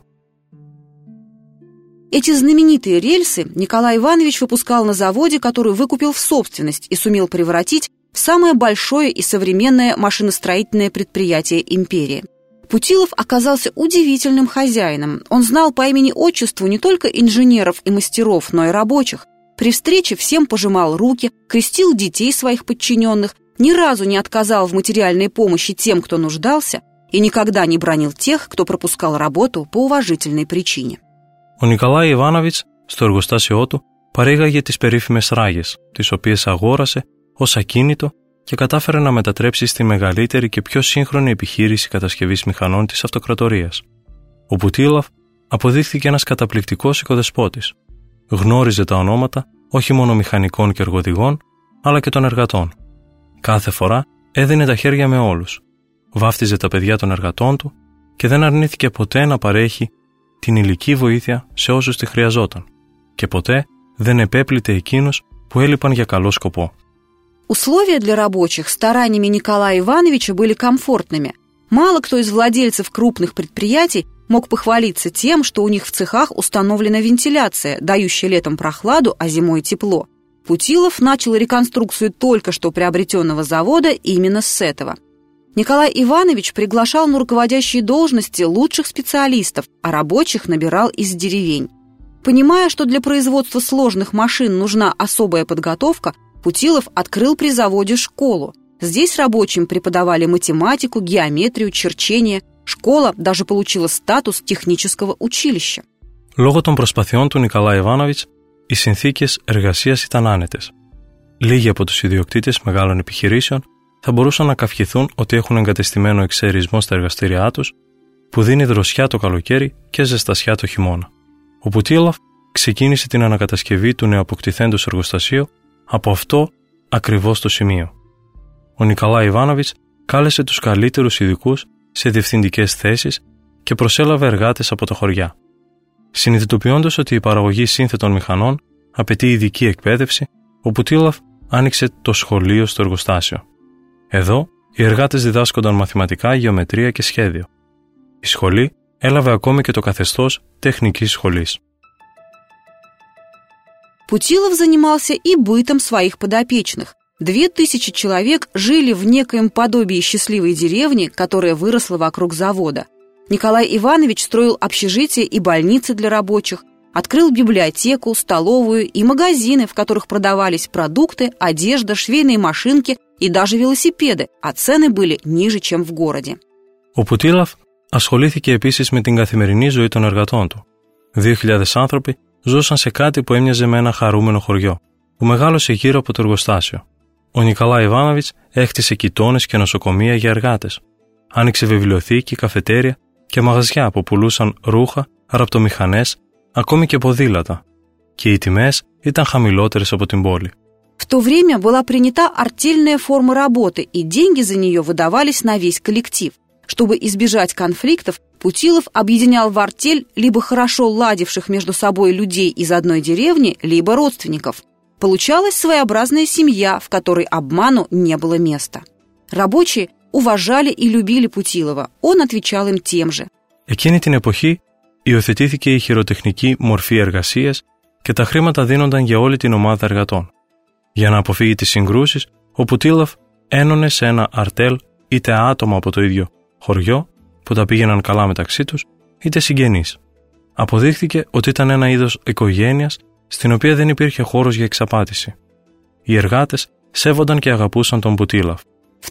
Эти знаменитые рельсы Николай Иванович выпускал на заводе, который выкупил в собственность и сумел превратить в самое большое и современное машиностроительное предприятие империи. Путилов оказался удивительным хозяином. Он знал по имени-отчеству не только инженеров и мастеров, но и рабочих. При встрече всем пожимал руки, крестил детей своих подчиненных, ни разу не отказал в материальной помощи тем, кто нуждался, и никогда не бранил тех, кто пропускал работу по уважительной причине. Ο Νικολάη Ιβάνοβιτς στο εργοστάσιό του παρήγαγε τις περίφημες ράγες, τις οποίες αγόρασε ως ακίνητο και κατάφερε να μετατρέψει στη μεγαλύτερη και πιο σύγχρονη επιχείρηση κατασκευής μηχανών της αυτοκρατορίας. Ο Πουτίλοφ αποδείχθηκε ένας καταπληκτικός οικοδεσπότης. Γνώριζε τα ονόματα όχι μόνο μηχανικών και εργοδηγών, αλλά και των εργατών. Κάθε φορά έδινε τα χέρια με όλους. Βάφτιζε τα παιδιά των εργατών του και δεν αρνήθηκε ποτέ να παρέχει την υλική βοήθεια σε όσους τη χρειαζόταν. Και ποτέ δεν επέπλητε εκείνους που έλειπαν για καλό σκοπό. Условия для рабочих стараниями Николая Ивановича были комфортными. Мало кто из владельцев крупных предприятий мог похвалиться тем, что у них в цехах установлена вентиляция, дающая летом прохладу, а зимой тепло. Путилов начал реконструкцию только что приобретенного завода именно с этого. Николай Иванович приглашал на руководящие должности лучших специалистов, а рабочих набирал из деревень. Понимая, что для производства сложных машин нужна особая подготовка, Путилов открыл при заводе школу. Здесь рабочим преподавали математику, геометрию, черчение. Школа даже получила статус технического училища. Λόγω των προσπαθειών του Νικολάη Ιβάνοβιτς, οι συνθήκες εργασίας ήταν άνετες. Λίγοι από τους ιδιοκτήτες μεγάλων επιχειρήσεων θα μπορούσαν να καυχηθούν ότι έχουν εγκατεστημένο εξαιρισμό στα εργαστήριά τους, που δίνει δροσιά το καλοκαίρι και ζεστασιά το χειμώνα. Ο Πουτίλοφ ξεκίνησε την ανακατασκευή του νεοαποκτηθέντος εργοστασίου από αυτό ακριβώς το σημείο. Ο Νικολάη Ιβάνοβιτς κάλεσε τους καλύτερους ειδικούς σε διευθυντικές θέσεις και προσέλαβε εργάτες από τα χωριά. Συνειδητοποιώντας ότι η παραγωγή σύνθετων μηχανών απαιτεί ειδική εκπαίδευση, ο Πουτίλοφ άνοιξε το σχολείο στο εργοστάσιο. Εδώ, οι εργάτες διδάσκονταν μαθηματικά, γεωμετρία και σχέδιο. Η σχολή έλαβε ακόμη και το καθεστώς технικής σχολής. Путилов занимался и бытом своих подопечных. 2000 человек жили в некоем подобии счастливой деревни, которая выросла вокруг завода. Николай Иванович строил общежития и больницы для рабочих, открыл библиотеку, столовую и магазины, в которых продавались продукты, одежда, швейные машинки и даже велосипеды, а цены были ниже, чем в городе. Ο Πουτίλοφ ασχολήθηκε επίσης με την καθημερινή ζωή των εργατών του. 2.000 άνθρωποι ζούσαν σε κάτι που έμοιαζε με ένα χαρούμενο χωριό, που μεγάλωσε γύρω από το εργοστάσιο. Ο Νικολάη Ιβάνοβιτς έχτισε κοιτώνες και νοσοκομεία για εργάτες. Άνοιξε βιβλιοθήκη, καφετέρια και μαγαζιά που πουλούσαν ρούχα, ραπτομηχανές, ακόμη και ποδήλατα. Και οι τιμές ήταν χαμηλότερες από την πόλη. В то время была принята артельная форма работы, и деньги за нее выдавались на весь коллектив. Чтобы избежать конфликтов, Путилов объединял в артель либо хорошо ладивших между собой людей из одной деревни, либо родственников. Получалась своеобразная семья, в которой обману не было места. Рабочие уважали и любили Путилова, он отвечал им тем же. Εκείνη την εποχή υιοθετήθηκε η χειροτεχνική μορφή εργασίας και τα χρήματα δίνονταν για όλη την ομάδα εργατών. Για να αποφύγει τις συγκρούσεις, ο Πουτίλοφ ένωνε σε ένα αρτέλ είτε άτομα από το ίδιο χωριό που τα πήγαιναν καλά μεταξύ τους, είτε συγγενείς. Αποδείχθηκε ότι ήταν ένα είδος οικογένειας στην οποία δεν υπήρχε χώρος για εξαπάτηση. Οι εργάτες σέβονταν και αγαπούσαν τον Πουτίλοφ. В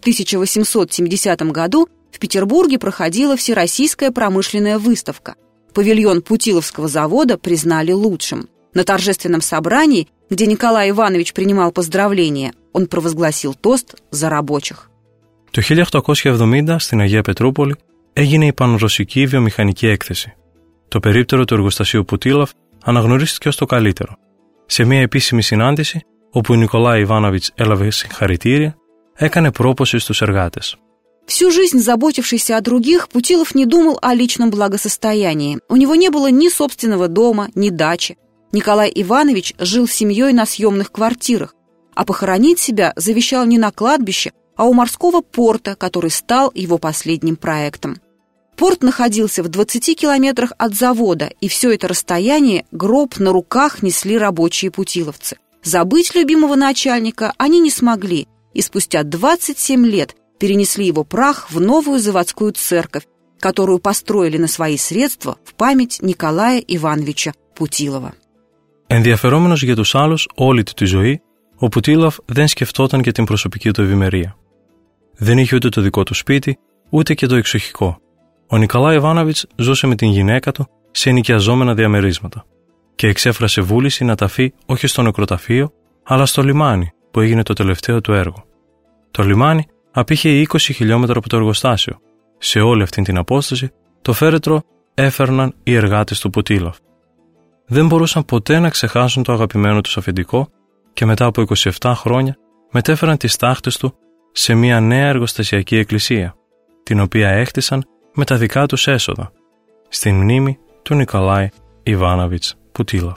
1870 году в Петербурге проходила Всероссийская промышленная выставка. Павильон Путиловского завода признали лучшим. На торжественном собрании, где Николай Иванович принимал поздравления, он провозгласил тост за рабочих. Το 1870 στην Αγία Πετρούπολη έγινε η Πανρωσική Βιομηχανική Έκθεση. Το περίπτερο του εργοστασίου Πουτίλοφ αναγνωρίστηκε ως το καλύτερο. Σε μια επίσημη συνάντηση, όπου ο Νικολάη Ιβάνοβιτς έλαβε συγχαρητήρια, έκανε πρόποση στους εργάτες. Всю жизнь заботившийся о других, Путилов не думал о личном благосостоянии. У него не было ни собственного дома, ни дачи. Николай Иванович жил с семьей на съемных квартирах, а похоронить себя завещал не на кладбище, а у морского порта, который стал его последним проектом. Порт находился в 20 километрах от завода, и все это расстояние гроб на руках несли рабочие путиловцы. Забыть любимого начальника они не смогли, и спустя 27 лет перенесли его прах в новую заводскую церковь, которую построили на свои средства в память Николая Ивановича Путилова. Ενδιαφερόμενος για τους άλλους όλη του τη ζωή, ο Πουτίλοφ δεν σκεφτόταν και την προσωπική του ευημερία. Δεν είχε ούτε το δικό του σπίτι, ούτε και το εξοχικό. Ο Νικολάη Ιβάνοβιτς ζούσε με την γυναίκα του σε ενοικιαζόμενα διαμερίσματα και εξέφρασε βούληση να ταφεί όχι στο νεκροταφείο, αλλά στο λιμάνι που έγινε το τελευταίο του έργο. Το λιμάνι απήχε 20 χιλιόμετρα από το εργοστάσιο. Σε όλη αυτή την απόσταση, το φέρετρο έφερναν οι εργάτες του Πουτίλοφ. Δεν μπορούσαν ποτέ να ξεχάσουν το αγαπημένο τους αφεντικό και μετά από 27 χρόνια μετέφεραν τις τάχτες του σε μια νέα εργοστασιακή εκκλησία, την οποία έχτισαν με τα δικά τους έσοδα, στην μνήμη του Νικολάη Ιβάνοβιτς Πουτίλοφ.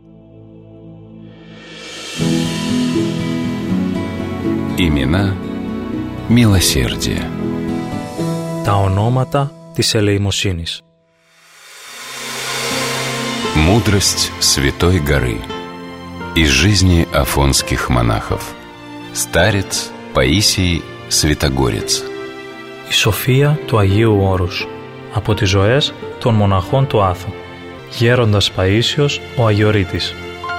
Имена милосердия. Τα ονόματα της ελεημοσύνης. Мудрость Святой горы. Из жизни афонских монахов. Старец Паисий Святогорец. η σοφία του Αγίου Όρους, από τις ζωές των μοναχών του Άθου, γέροντας Παΐσιος ο Αγιορείτης.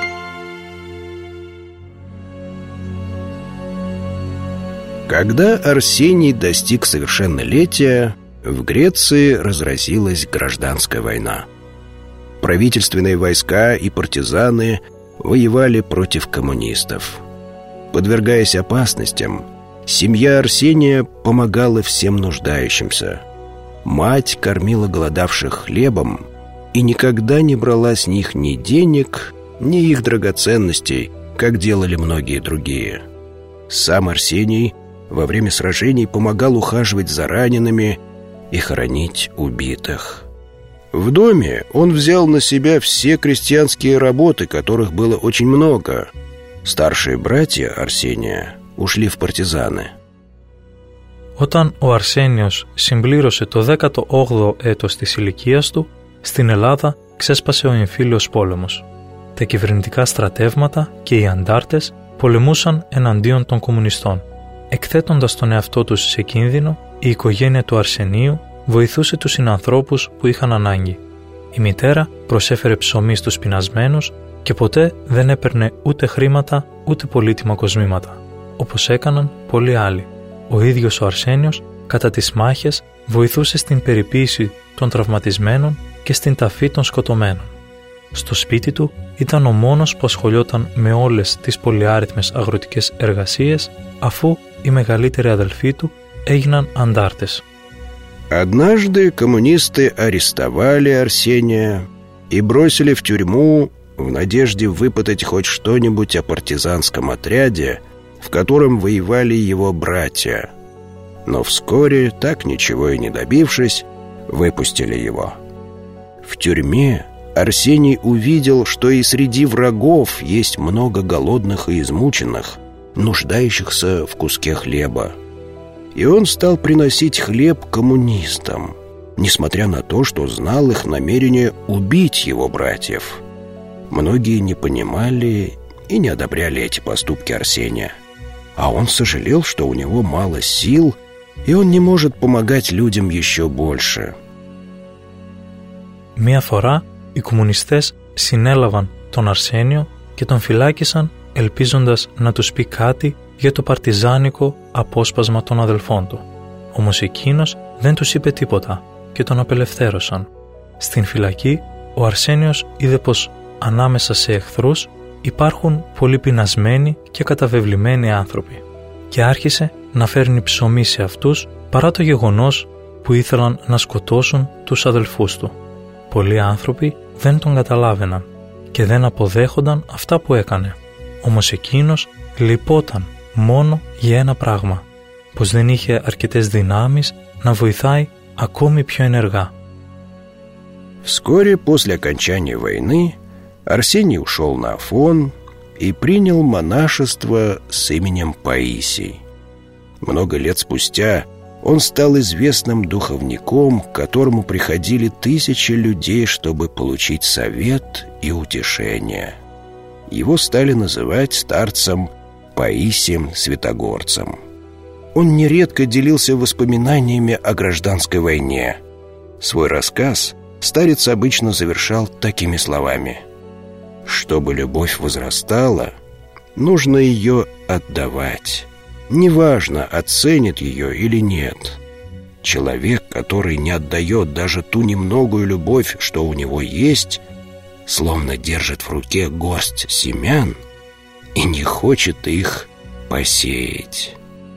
Когда Арсений достиг совершеннолетия, в Греции разразилась гражданская война. Правительственные войска и партизаны воевали против коммунистов. Подвергаясь опасностям, семья Арсения помогала всем нуждающимся. Мать кормила голодавших хлебом и никогда не брала с них ни денег, ни их драгоценностей, как делали многие другие. Сам Арсений во время сражений помогал ухаживать за ранеными и хоронить убитых. В доме он взял на себя все крестьянские работы, которых было очень много. Старшие братья Арсения ушли в партизаны. Όταν ο Αρσένιος συμπλήρωσε το 18ο έτος της ηλικίας του, στην Ελλάδα ξέσπασε ο εμφύλιος πόλεμος. Τα κυβερνητικά στρατεύματα και οι αντάρτες πολεμούσαν εναντίον των κομμουνιστών. Εκθέτοντας τον εαυτό τους σε κίνδυνο, η οικογένεια του Αρσενίου βοηθούσε τους συνανθρώπους που είχαν ανάγκη. Η μητέρα προσέφερε ψωμί στους πεινασμένους και ποτέ δεν έπαιρνε ούτε χρήματα ούτε πολύτιμα κοσμήματα, όπως έκαναν πολλοί άλλοι. Ο ίδιος ο Αρσένιος, κατά τις μάχες, βοηθούσε στην περιποίηση των τραυματισμένων και στην ταφή των σκοτωμένων. Στο σπίτι του ήταν ο μόνος που ασχολιόταν με όλες τις πολυάριθμες αγροτικές εργασίες, αφού οι μεγαλύτεροι αδελφοί του έγιναν αντάρτες. Однажды коммунисты арестовали Арсения и бросили в тюрьму в надежде выпытать хоть что-нибудь о партизанском отряде, в котором воевали его братья. Но вскоре, так ничего и не добившись, выпустили его. В тюрьме Арсений увидел, что и среди врагов есть много голодных и измученных, нуждающихся в куске хлеба. И он стал приносить хлеб коммунистам, несмотря на то, что знал их намерение убить его братьев. Многие не понимали и не одобряли эти поступки Арсения. А он сожалел, что у него мало сил, и он не может помогать людям еще больше. Μία φορά, οι κομμουνιστές συνέλαβαν τον Αρσένιο και τον φυλάκισαν, ελπίζοντας να τους πει κάτι για το παρτιζάνικο απόσπασμα των αδελφών του. Όμως εκείνος δεν τους είπε τίποτα και τον απελευθέρωσαν. Στην φυλακή, ο Αρσένιος είδε πως ανάμεσα σε εχθρούς υπάρχουν πολύ πεινασμένοι και καταβεβλημένοι άνθρωποι και άρχισε να φέρνει ψωμί σε αυτούς παρά το γεγονός που ήθελαν να σκοτώσουν τους αδελφούς του. Πολλοί άνθρωποι δεν τον καταλάβαιναν και δεν αποδέχονταν αυτά που έκανε. Όμως εκείνος λυπόταν μόνο για ένα πράγμα, πως δεν είχε αρκετές δυνάμεις να βοηθάει ακόμη πιο ενεργά. Вскоре после окончания войны Арсений ушел на Афон и принял монашество с именем Паисий. Много лет спустя он стал известным духовником, к которому приходили тысячи людей, чтобы получить совет и утешение. Его стали называть старцем Паисием Святогорцем. Он нередко делился воспоминаниями о гражданской войне. Свой рассказ старец обычно завершал такими словами: «Чтобы любовь возрастала, нужно ее отдавать. Неважно, оценит ее или нет. Человек, который не отдает даже ту немногую любовь, что у него есть, словно держит в руке горсть семян и не хочет их посеять».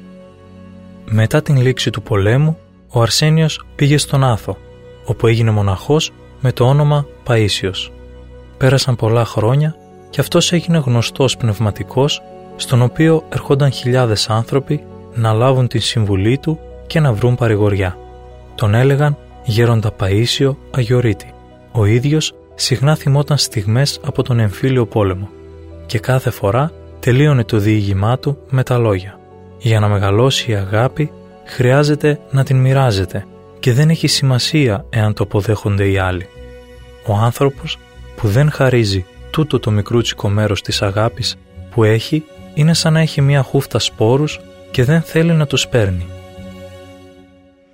Μετά την λήξη του πολέμου, ο Αρσένιος πήγε στον Άθο, όπου έγινε μοναχός με το όνομα Παΐσιος. Πέρασαν πολλά χρόνια και αυτός έγινε γνωστός πνευματικός, στον οποίο ερχόνταν χιλιάδες άνθρωποι να λάβουν την συμβουλή του και να βρουν παρηγοριά. Τον έλεγαν γέροντα Παΐσιο Αγιορείτη. Ο ίδιος συχνά θυμόταν στιγμές από τον εμφύλιο πόλεμο και κάθε φορά τελείωνε το διήγημά του με τα λόγια: «Για να μεγαλώσει η αγάπη χρειάζεται να την μοιράζεται και δεν έχει σημασία εάν το αποδέχονται οι άλλοι. Ο άνθρωπος που δεν χαρίζει τούτο το μικρούτσικο μέρος της αγάπης που έχει είναι σαν να έχει μια χούφτα σπόρους και δεν θέλει να τους παίρνει».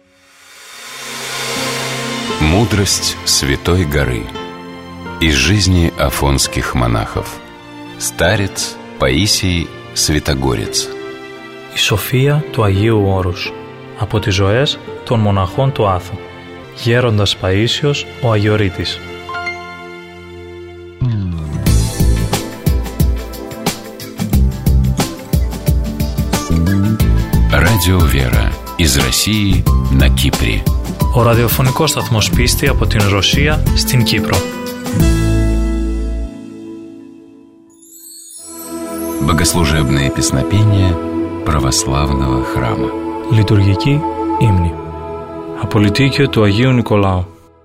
Мудрость Святой горы. Из жизни афонских монахов. Старец Паисий Святогорец. Η σοφία του Αγίου Όρους. Από τις ζωές των μοναχών του Άθου. Γέροντας Παΐσιος ο Αγιορείτης. Радио Вера. Из России на Кипре. Ο ραδιοφωνικός σταθμός Πίστη από την Ρωσία στην Κύπρο. Богослужебные песнопения православного храма. Λειτουργική ύμνη. Απολυτίκιο του Αγίου Νικολάου.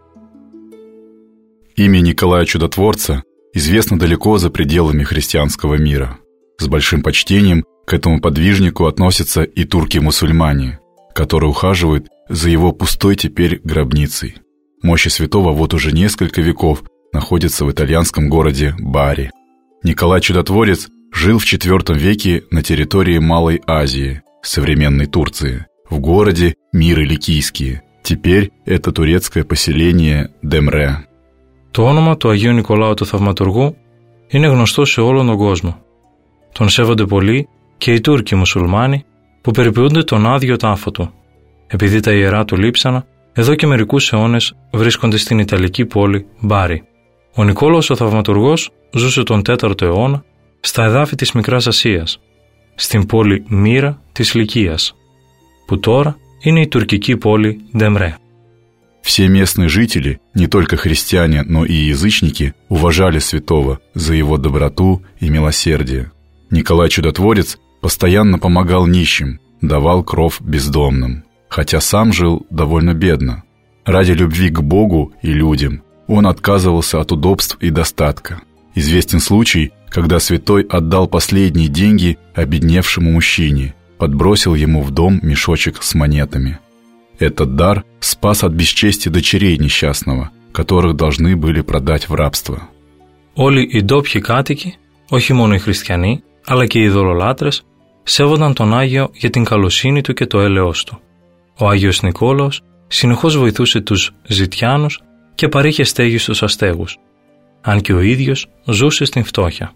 Имя Николая Чудотворца известно далеко за пределами христианского мира. С большим почтением к этому подвижнику относятся и турки-мусульмане, которые ухаживают за его пустой теперь гробницей. Мощи святого вот уже несколько веков находятся в итальянском городе Бари. Николай Чудотворец жил в IV веке на территории Малой Азии, современной Турции, в городе Миры-Ликийские. Теперь это турецкое поселение Демре. Το όνομα του Αγίου Νικολάου του Θαυματουργού είναι γνωστό σε όλον τον κόσμο. Τον σέβονται πολύ και οι Τούρκοι μουσουλμάνοι που περιποιούνται τον άδειο τάφο του. Επειδή τα ιερά του λείψανα, εδώ και μερικούς αιώνες βρίσκονται στην Ιταλική πόλη Μπάρι. Ο Νικόλαος ο Θαυματουργός ζούσε τον 4ο αιώνα στα εδάφη της Μικράς Ασίας, στην πόλη Μύρα της Λυκίας, που τώρα είναι η τουρκική πόλη Демре. Все местные жители, не только христиане, но и язычники, уважали святого за его доброту и милосердие. Николай Чудотворец постоянно помогал нищим, давал кров бездомным, хотя сам жил довольно бедно. Ради любви к Богу и людям он отказывался от удобств и достатка. Известен случай, когда святой отдал последние деньги обедневшему мужчине, подбросил ему в дом мешочек с монетами. Этот дар спас от бесчестия дочерей несчастного, которых должны были продать в рабство. Όλοι οι ντόπιοι κάτοικοι, όχι μόνο οι χριστιανοί, αλλά και οι ειδωλολάτρες, σέβονταν τον Άγιο για την καλοσύνη του και το έλεος του. Ο Άγιος Νικόλαος συνεχώς βοηθούσε τους ζητιάνους και παρήχε στέγη στους αστέγους, αν και ο ίδιος ζούσε στην φτώχεια.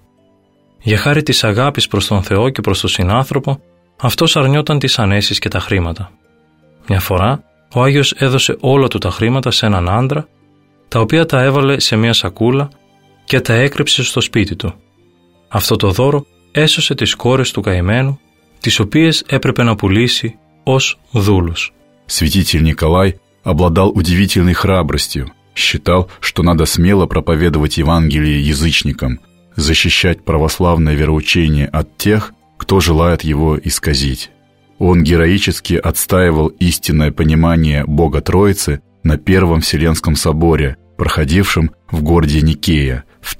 Για χάρη της αγάπης προς τον Θεό και προς τον συνάνθρωπο, αυτός αρνιόταν τις ανέσεις και τα χρήματα. Μια φορά, ο Άγιος έδωσε όλα του τα χρήματα σε έναν άντρα, τα οποία τα έβαλε σε μια σακούλα και τα έκρυψε στο σπίτι του. Αυτό το δώρο έσωσε τις κόρες του καημένου, τις οποίες έπρεπε να πουλήσει ως δούλους. Святитель Николай обладал удивительной храбростью, считал, что надо смело проповедовать Евангелие язычникам, защищать православное вероучение от тех, кто желает его исказить. Он героически отстаивал истинное понимание Бога Троицы на Первом Вселенском соборе, проходившем в городе Никея в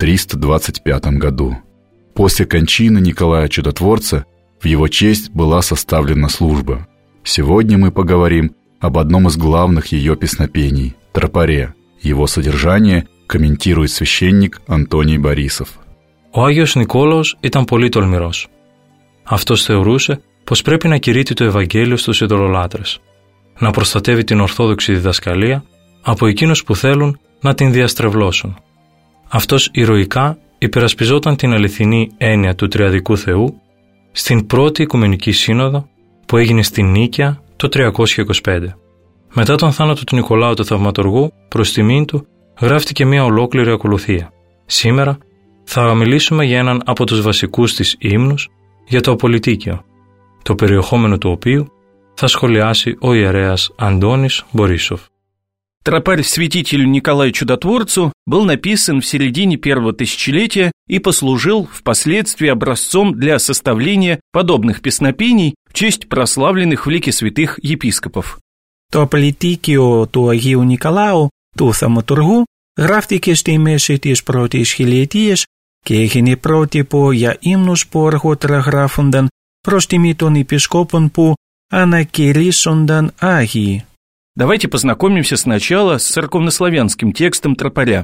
325 году. После кончины Николая Чудотворца в его честь была составлена служба. Сегодня мы поговорим об одном из главных ее песнопений – «Тропаре». Его содержание комментирует священник Антоний Борисов. Ο Άγιος Νικόλαος ήταν πολύ τολμηρός. Αυτός θεωρούσε πως πρέπει να κηρύττει το Ευαγγέλιο στους ειδωλολάτρες, να προστατεύει την ορθόδοξη διδασκαλία από εκείνους που θέλουν να την διαστρεβλώσουν. Αυτός ηρωικά υπερασπιζόταν την αληθινή έννοια του Τριαδικού Θεού στην πρώτη Οικουμενική Σύνοδο που έγινε στη Νίκαια το 325. Μετά τον θάνατο του Νικολάου του Θαυματουργού, προς τιμήν του, γράφτηκε μια ολόκληρη ακολουθία. Σήμερα θα μιλήσουμε για έναν από τους βασικούς της ύμνους, για το Απολυτίκιο, το περιεχόμενο του οποίου θα σχολιάσει ο ιερέας Антонис Борисов. Тропарь святителю Николаю Чудотворцу был написан в середине первого тысячелетия и послужил впоследствии образцом для составления подобных песнопений в честь прославленных в лике святых епископов. Το Απολυτίκιο του Αγίου Νικολάου του Θαυματουργού γράφτηκε στη μέση της πρώτης χιλιετίας και έγινε πρότυπο για ύμνους που αργότερα γράφονταν προς τιμή των επισκόπων που ανακηρύσσονταν Άγιοι. Давайте познакомимся сначала с церковнославянским текстом тропаря.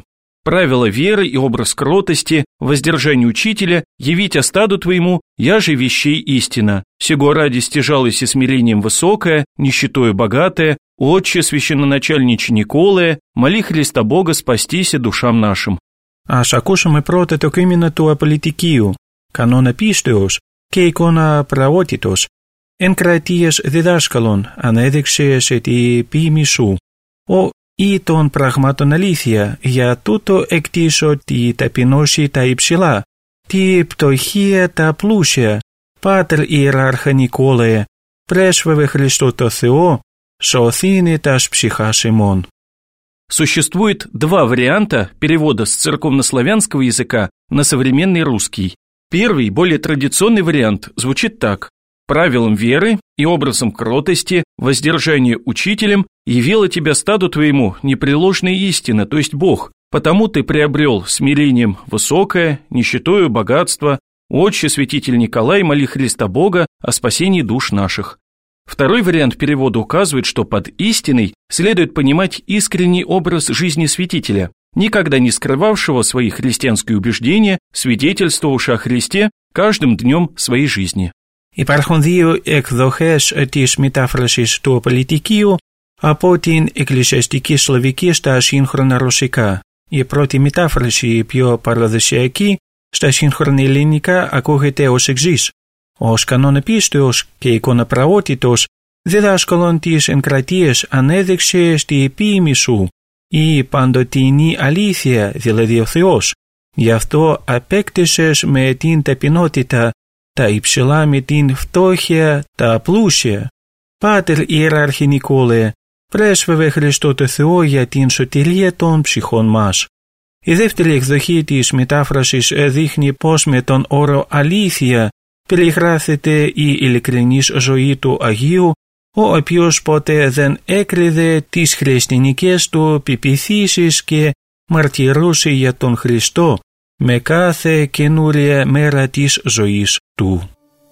правила веры и образ кротости, воздержание учителя, явить остаду твоему, я же вещей истина. Сего ради стяжалось и смирением высокое, нищетою богатое, отче священноначальниче Николая, моли Христа Бога спастися душам нашим». Ας ακούσουμε πρώτα το κείμενο του Απολυτικίου, κανόνα πίστεως και εικόνα πραότητος, εν κρατείας διδάσκαλων ανέδειξε σε τη ποίημη σου. Ο ή των πραγμάτων αλήθεια, για τούτο εκτίσω τη ταπεινώση τα υψηλά, τη πτωχία τα πλούσια, Πάτερ Ιεράρχα Νικόλαε, πρέσβευε Χριστό το Θεό, σωθήνε τας ψυχάς ημών. Существует два варианта перевода с церковнославянского языка на современный русский. Первый, более традиционный вариант, звучит так. «Правилом веры и образом кротости, воздержание учителем явила тебя стаду твоему непреложная истина, то есть Бог, потому ты приобрел смирением высокое, нищетою богатство, отче святитель Николай, моли Христа Бога о спасении душ наших». Второй вариант перевода указывает, что под истиной следует понимать искренний образ жизни святителя, никогда не скрывавшего свои христианские убеждения, свидетельствовавшего о Христе каждым днем своей жизни. Υπάρχουν δύο εκδοχές της μετάφρασης του Απολυτικίου από την εκκλησιαστική σλαβική στα σύγχρονα ρωσικά. Η πρώτη μετάφραση, πιο παραδοσιακή, στα σύγχρονα ελληνικά ακούγεται ως εξής. Ως κανόνα πίστεως και εικόνα πραότητος, διδάσκαλον της εγκρατείας ανέδειξε στη ποίημη σου η παντοτινή αλήθεια, δηλαδή ο Θεός. Γι' αυτό απέκτησες με την ταπεινότητα τα υψηλά με την φτώχεια τα πλούσια. Πάτερ Ιεράρχη Νικόλαε, πρέσβευε Χριστό το Θεό για την σωτηρία των ψυχών μας. Η δεύτερη εκδοχή της μετάφρασης δείχνει πως με τον όρο αλήθεια περιγράφεται η ειλικρινής ζωή του Αγίου, ο οποίος ποτέ δεν έκρυβε τις χριστιανικές του πεποιθήσεις και μαρτυρούσε για τον Χριστό με κάθε καινούρια μέρα της ζωής του.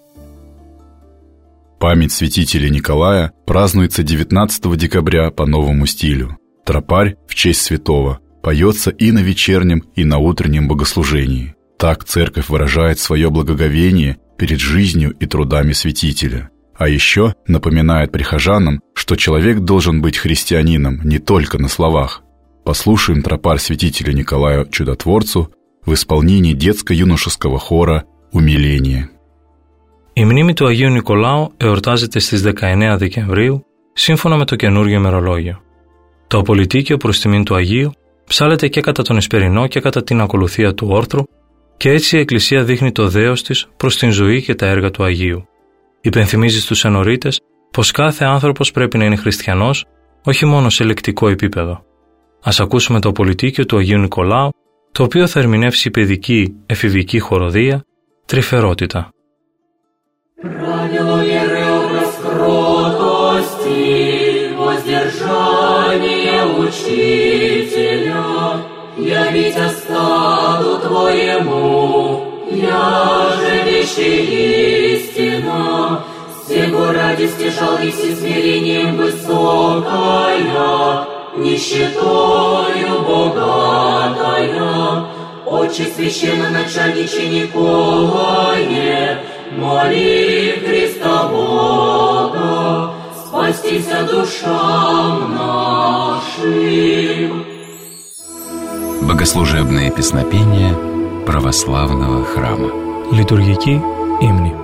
Память святителя Николая празднуется 19 декабря по новому стилю. Тропарь в честь святого поется и на вечернем, и на утреннем богослужении. Так церковь выражает свое благоговение перед жизнью и трудами святителя. А еще напоминает прихожанам, что человек должен быть христианином не только на словах. Послушаем тропарь святителя Николаю Чудотворцу в исполнении детско-юношеского χора «Умиление». Η μνήμη του Αγίου Νικολάου εορτάζεται στις 19 Δεκεμβρίου, σύμφωνα με το καινούργιο ημερολόγιο. Το Απολυτίκιο προς τιμήν του Αγίου ψάλεται και κατά τον Εσπερινό και κατά την ακολουθία του όρθρου, και έτσι η Εκκλησία δείχνει το δέος της προς την ζωή και τα έργα του Αγίου. Υπενθυμίζει στους ενορίτες πως κάθε άνθρωπος πρέπει να είναι χριστιανός, όχι μόνο σε λεκτικό επίπεδο. Ας ακούσουμε το Απολυτίκιο του Αγίου Νικολάου, το οποίο θα ερμηνεύσει η παιδική εφηβική χοροδία «Τρυφερότητα». Правило веры, образ кротости, воздержание учителя, явить остаду твоему, я же вещей истина, сего ради стяжал еси смирением высокая, нищетою богатая, отче священноначальниче Николае, моли Христа Бога, спастися душам нашим. Богослужебное песнопение православного храма. Литургική ύμνη.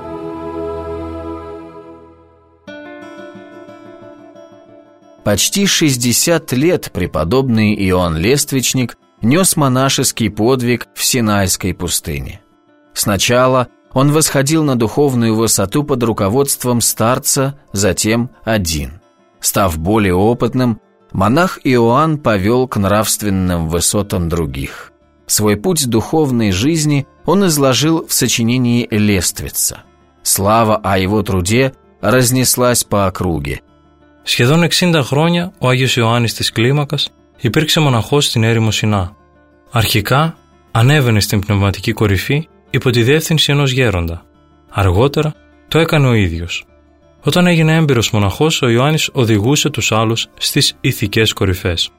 Почти 60 лет преподобный Иоанн Лествичник нес монашеский подвиг в Синайской пустыне. Сначала он восходил на духовную высоту под руководством старца, затем один. Став более опытным, монах Иоанн повел к нравственным высотам других. Свой путь духовной жизни он изложил в сочинении «Лествица». Слава о его труде разнеслась по округе. Σχεδόν 60 χρόνια ο Άγιος Ιωάννης της Κλίμακας υπήρξε μοναχός στην έρημο Σινά. Αρχικά ανέβαινε στην πνευματική κορυφή υπό τη διεύθυνση ενός γέροντα. Αργότερα το έκανε ο ίδιος. Όταν έγινε έμπειρος μοναχός, ο Ιωάννης οδηγούσε τους άλλους στις ηθικές κορυφές.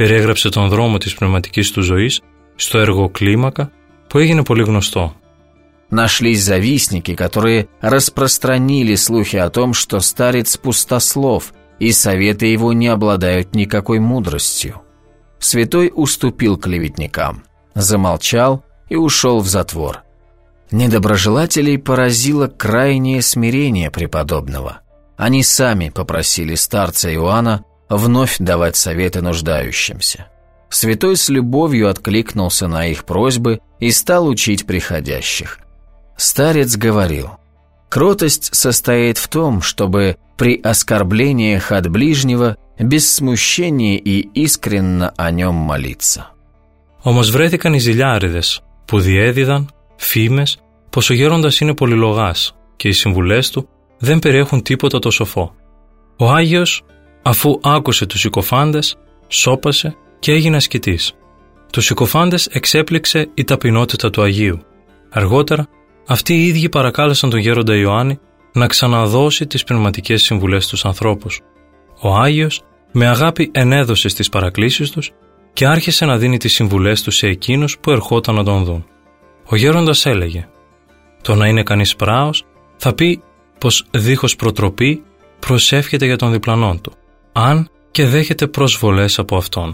περιέγραψε τον δρόμο της πνευματικής του ζωής στο έργο «Κλίμακα» που έγινε πολύ γνωστό. Нашлись завистники, которые распространили слухи о том, что старец пустослов, и советы его не обладают никакой мудростью. Святой уступил клеветникам, замолчал и ушел в затвор. Недоброжелателей поразило крайнее смирение преподобного. Они сами попросили старца Иоанна вновь давать советы нуждающимся. Святой с любовью откликнулся на их просьбы и стал учить приходящих. Старец говорил: «Кротость состоит в том, чтобы при оскорблениях от ближнего без смущения и искренно о нем молиться». Όμως βρέθηκαν οι ζηλιάριδες που διέδιδαν φήμες πως ο γέροντας είναι πολυλογάς και οι συμβουλές του δεν περιέχουν τίποτα το σοφό. Ο Άγιος, αφού άκουσε τους συκοφάντες, σώπασε και έγινε ασκητής. Τους συκοφάντες εξέπληξε η ταπεινότητα του Αγίου. Αργότερα, αυτοί οι ίδιοι παρακάλεσαν τον γέροντα Ιωάννη να ξαναδώσει τις πνευματικές συμβουλές στους ανθρώπους. Ο Άγιος με αγάπη ενέδωσε στις παρακλήσεις τους και άρχισε να δίνει τις συμβουλές του σε εκείνους που ερχόταν να τον δουν. Ο γέροντας έλεγε: «Το να είναι κανείς πράος θα πει πως δίχως προτροπή προσεύχεται για τον διπλανόν του, αν και δέχεται προσβολές από αυτόν».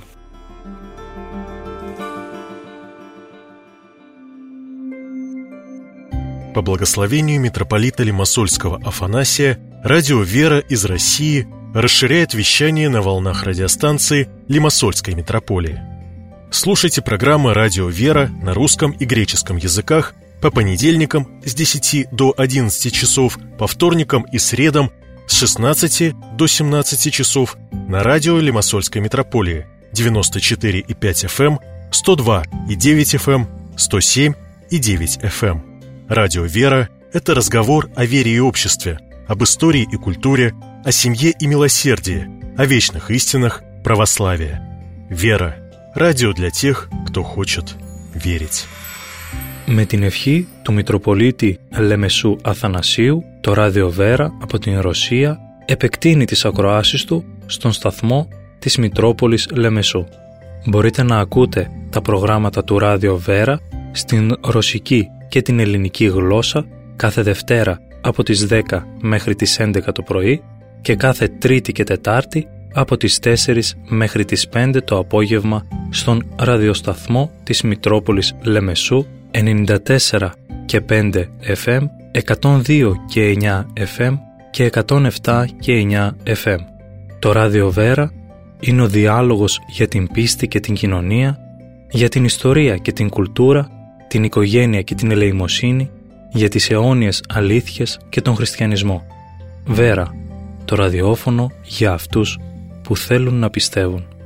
По благословению митрополита Лимассольского Афанасия, радио «Вера» из России расширяет вещание на волнах радиостанции Лимассольской митрополии. Слушайте программы «Радио «Вера» на русском и греческом языках по понедельникам с 10 до 11 часов, по вторникам и средам с 16 до 17 часов на радио Лимассольской митрополии 94,5 FM, 102,9 FM, 107,9 FM. Радио «Вера» — это разговор о вере и обществе, об истории и культуре, о семье и милосердии, о вечных истинах православия. «Вера» — радио для тех, кто хочет верить. Με την ευχή του Μητροπολίτη Λεμεσού Αθανασίου, το ράδιο «Βέρα» από την Ρωσία επεκτείνει τις ακροάσεις του στον σταθμό της Μητρόπολης Λεμεσού. Μπορείτε να ακούτε τα προγράμματα του ράδιο «Βέρα» στην ρωσική και την ελληνική γλώσσα κάθε Δευτέρα από τις 10 μέχρι τις 11 το πρωί και κάθε Τρίτη και Τετάρτη από τις 4 μέχρι τις 5 το απόγευμα στον ραδιοσταθμό της Μητρόπολης Λεμεσού 94 και 5 FM, 102 και 9 FM και 107 και 9 FM. Το ράδιο Βέρα είναι ο διάλογος για την πίστη και την κοινωνία, για την ιστορία και την κουλτούρα, την οικογένεια και την ελεημοσύνη, για τις αιώνιες αλήθειες και τον χριστιανισμό. Βέρα, το ραδιόφωνο για αυτούς που θέλουν να πιστεύουν.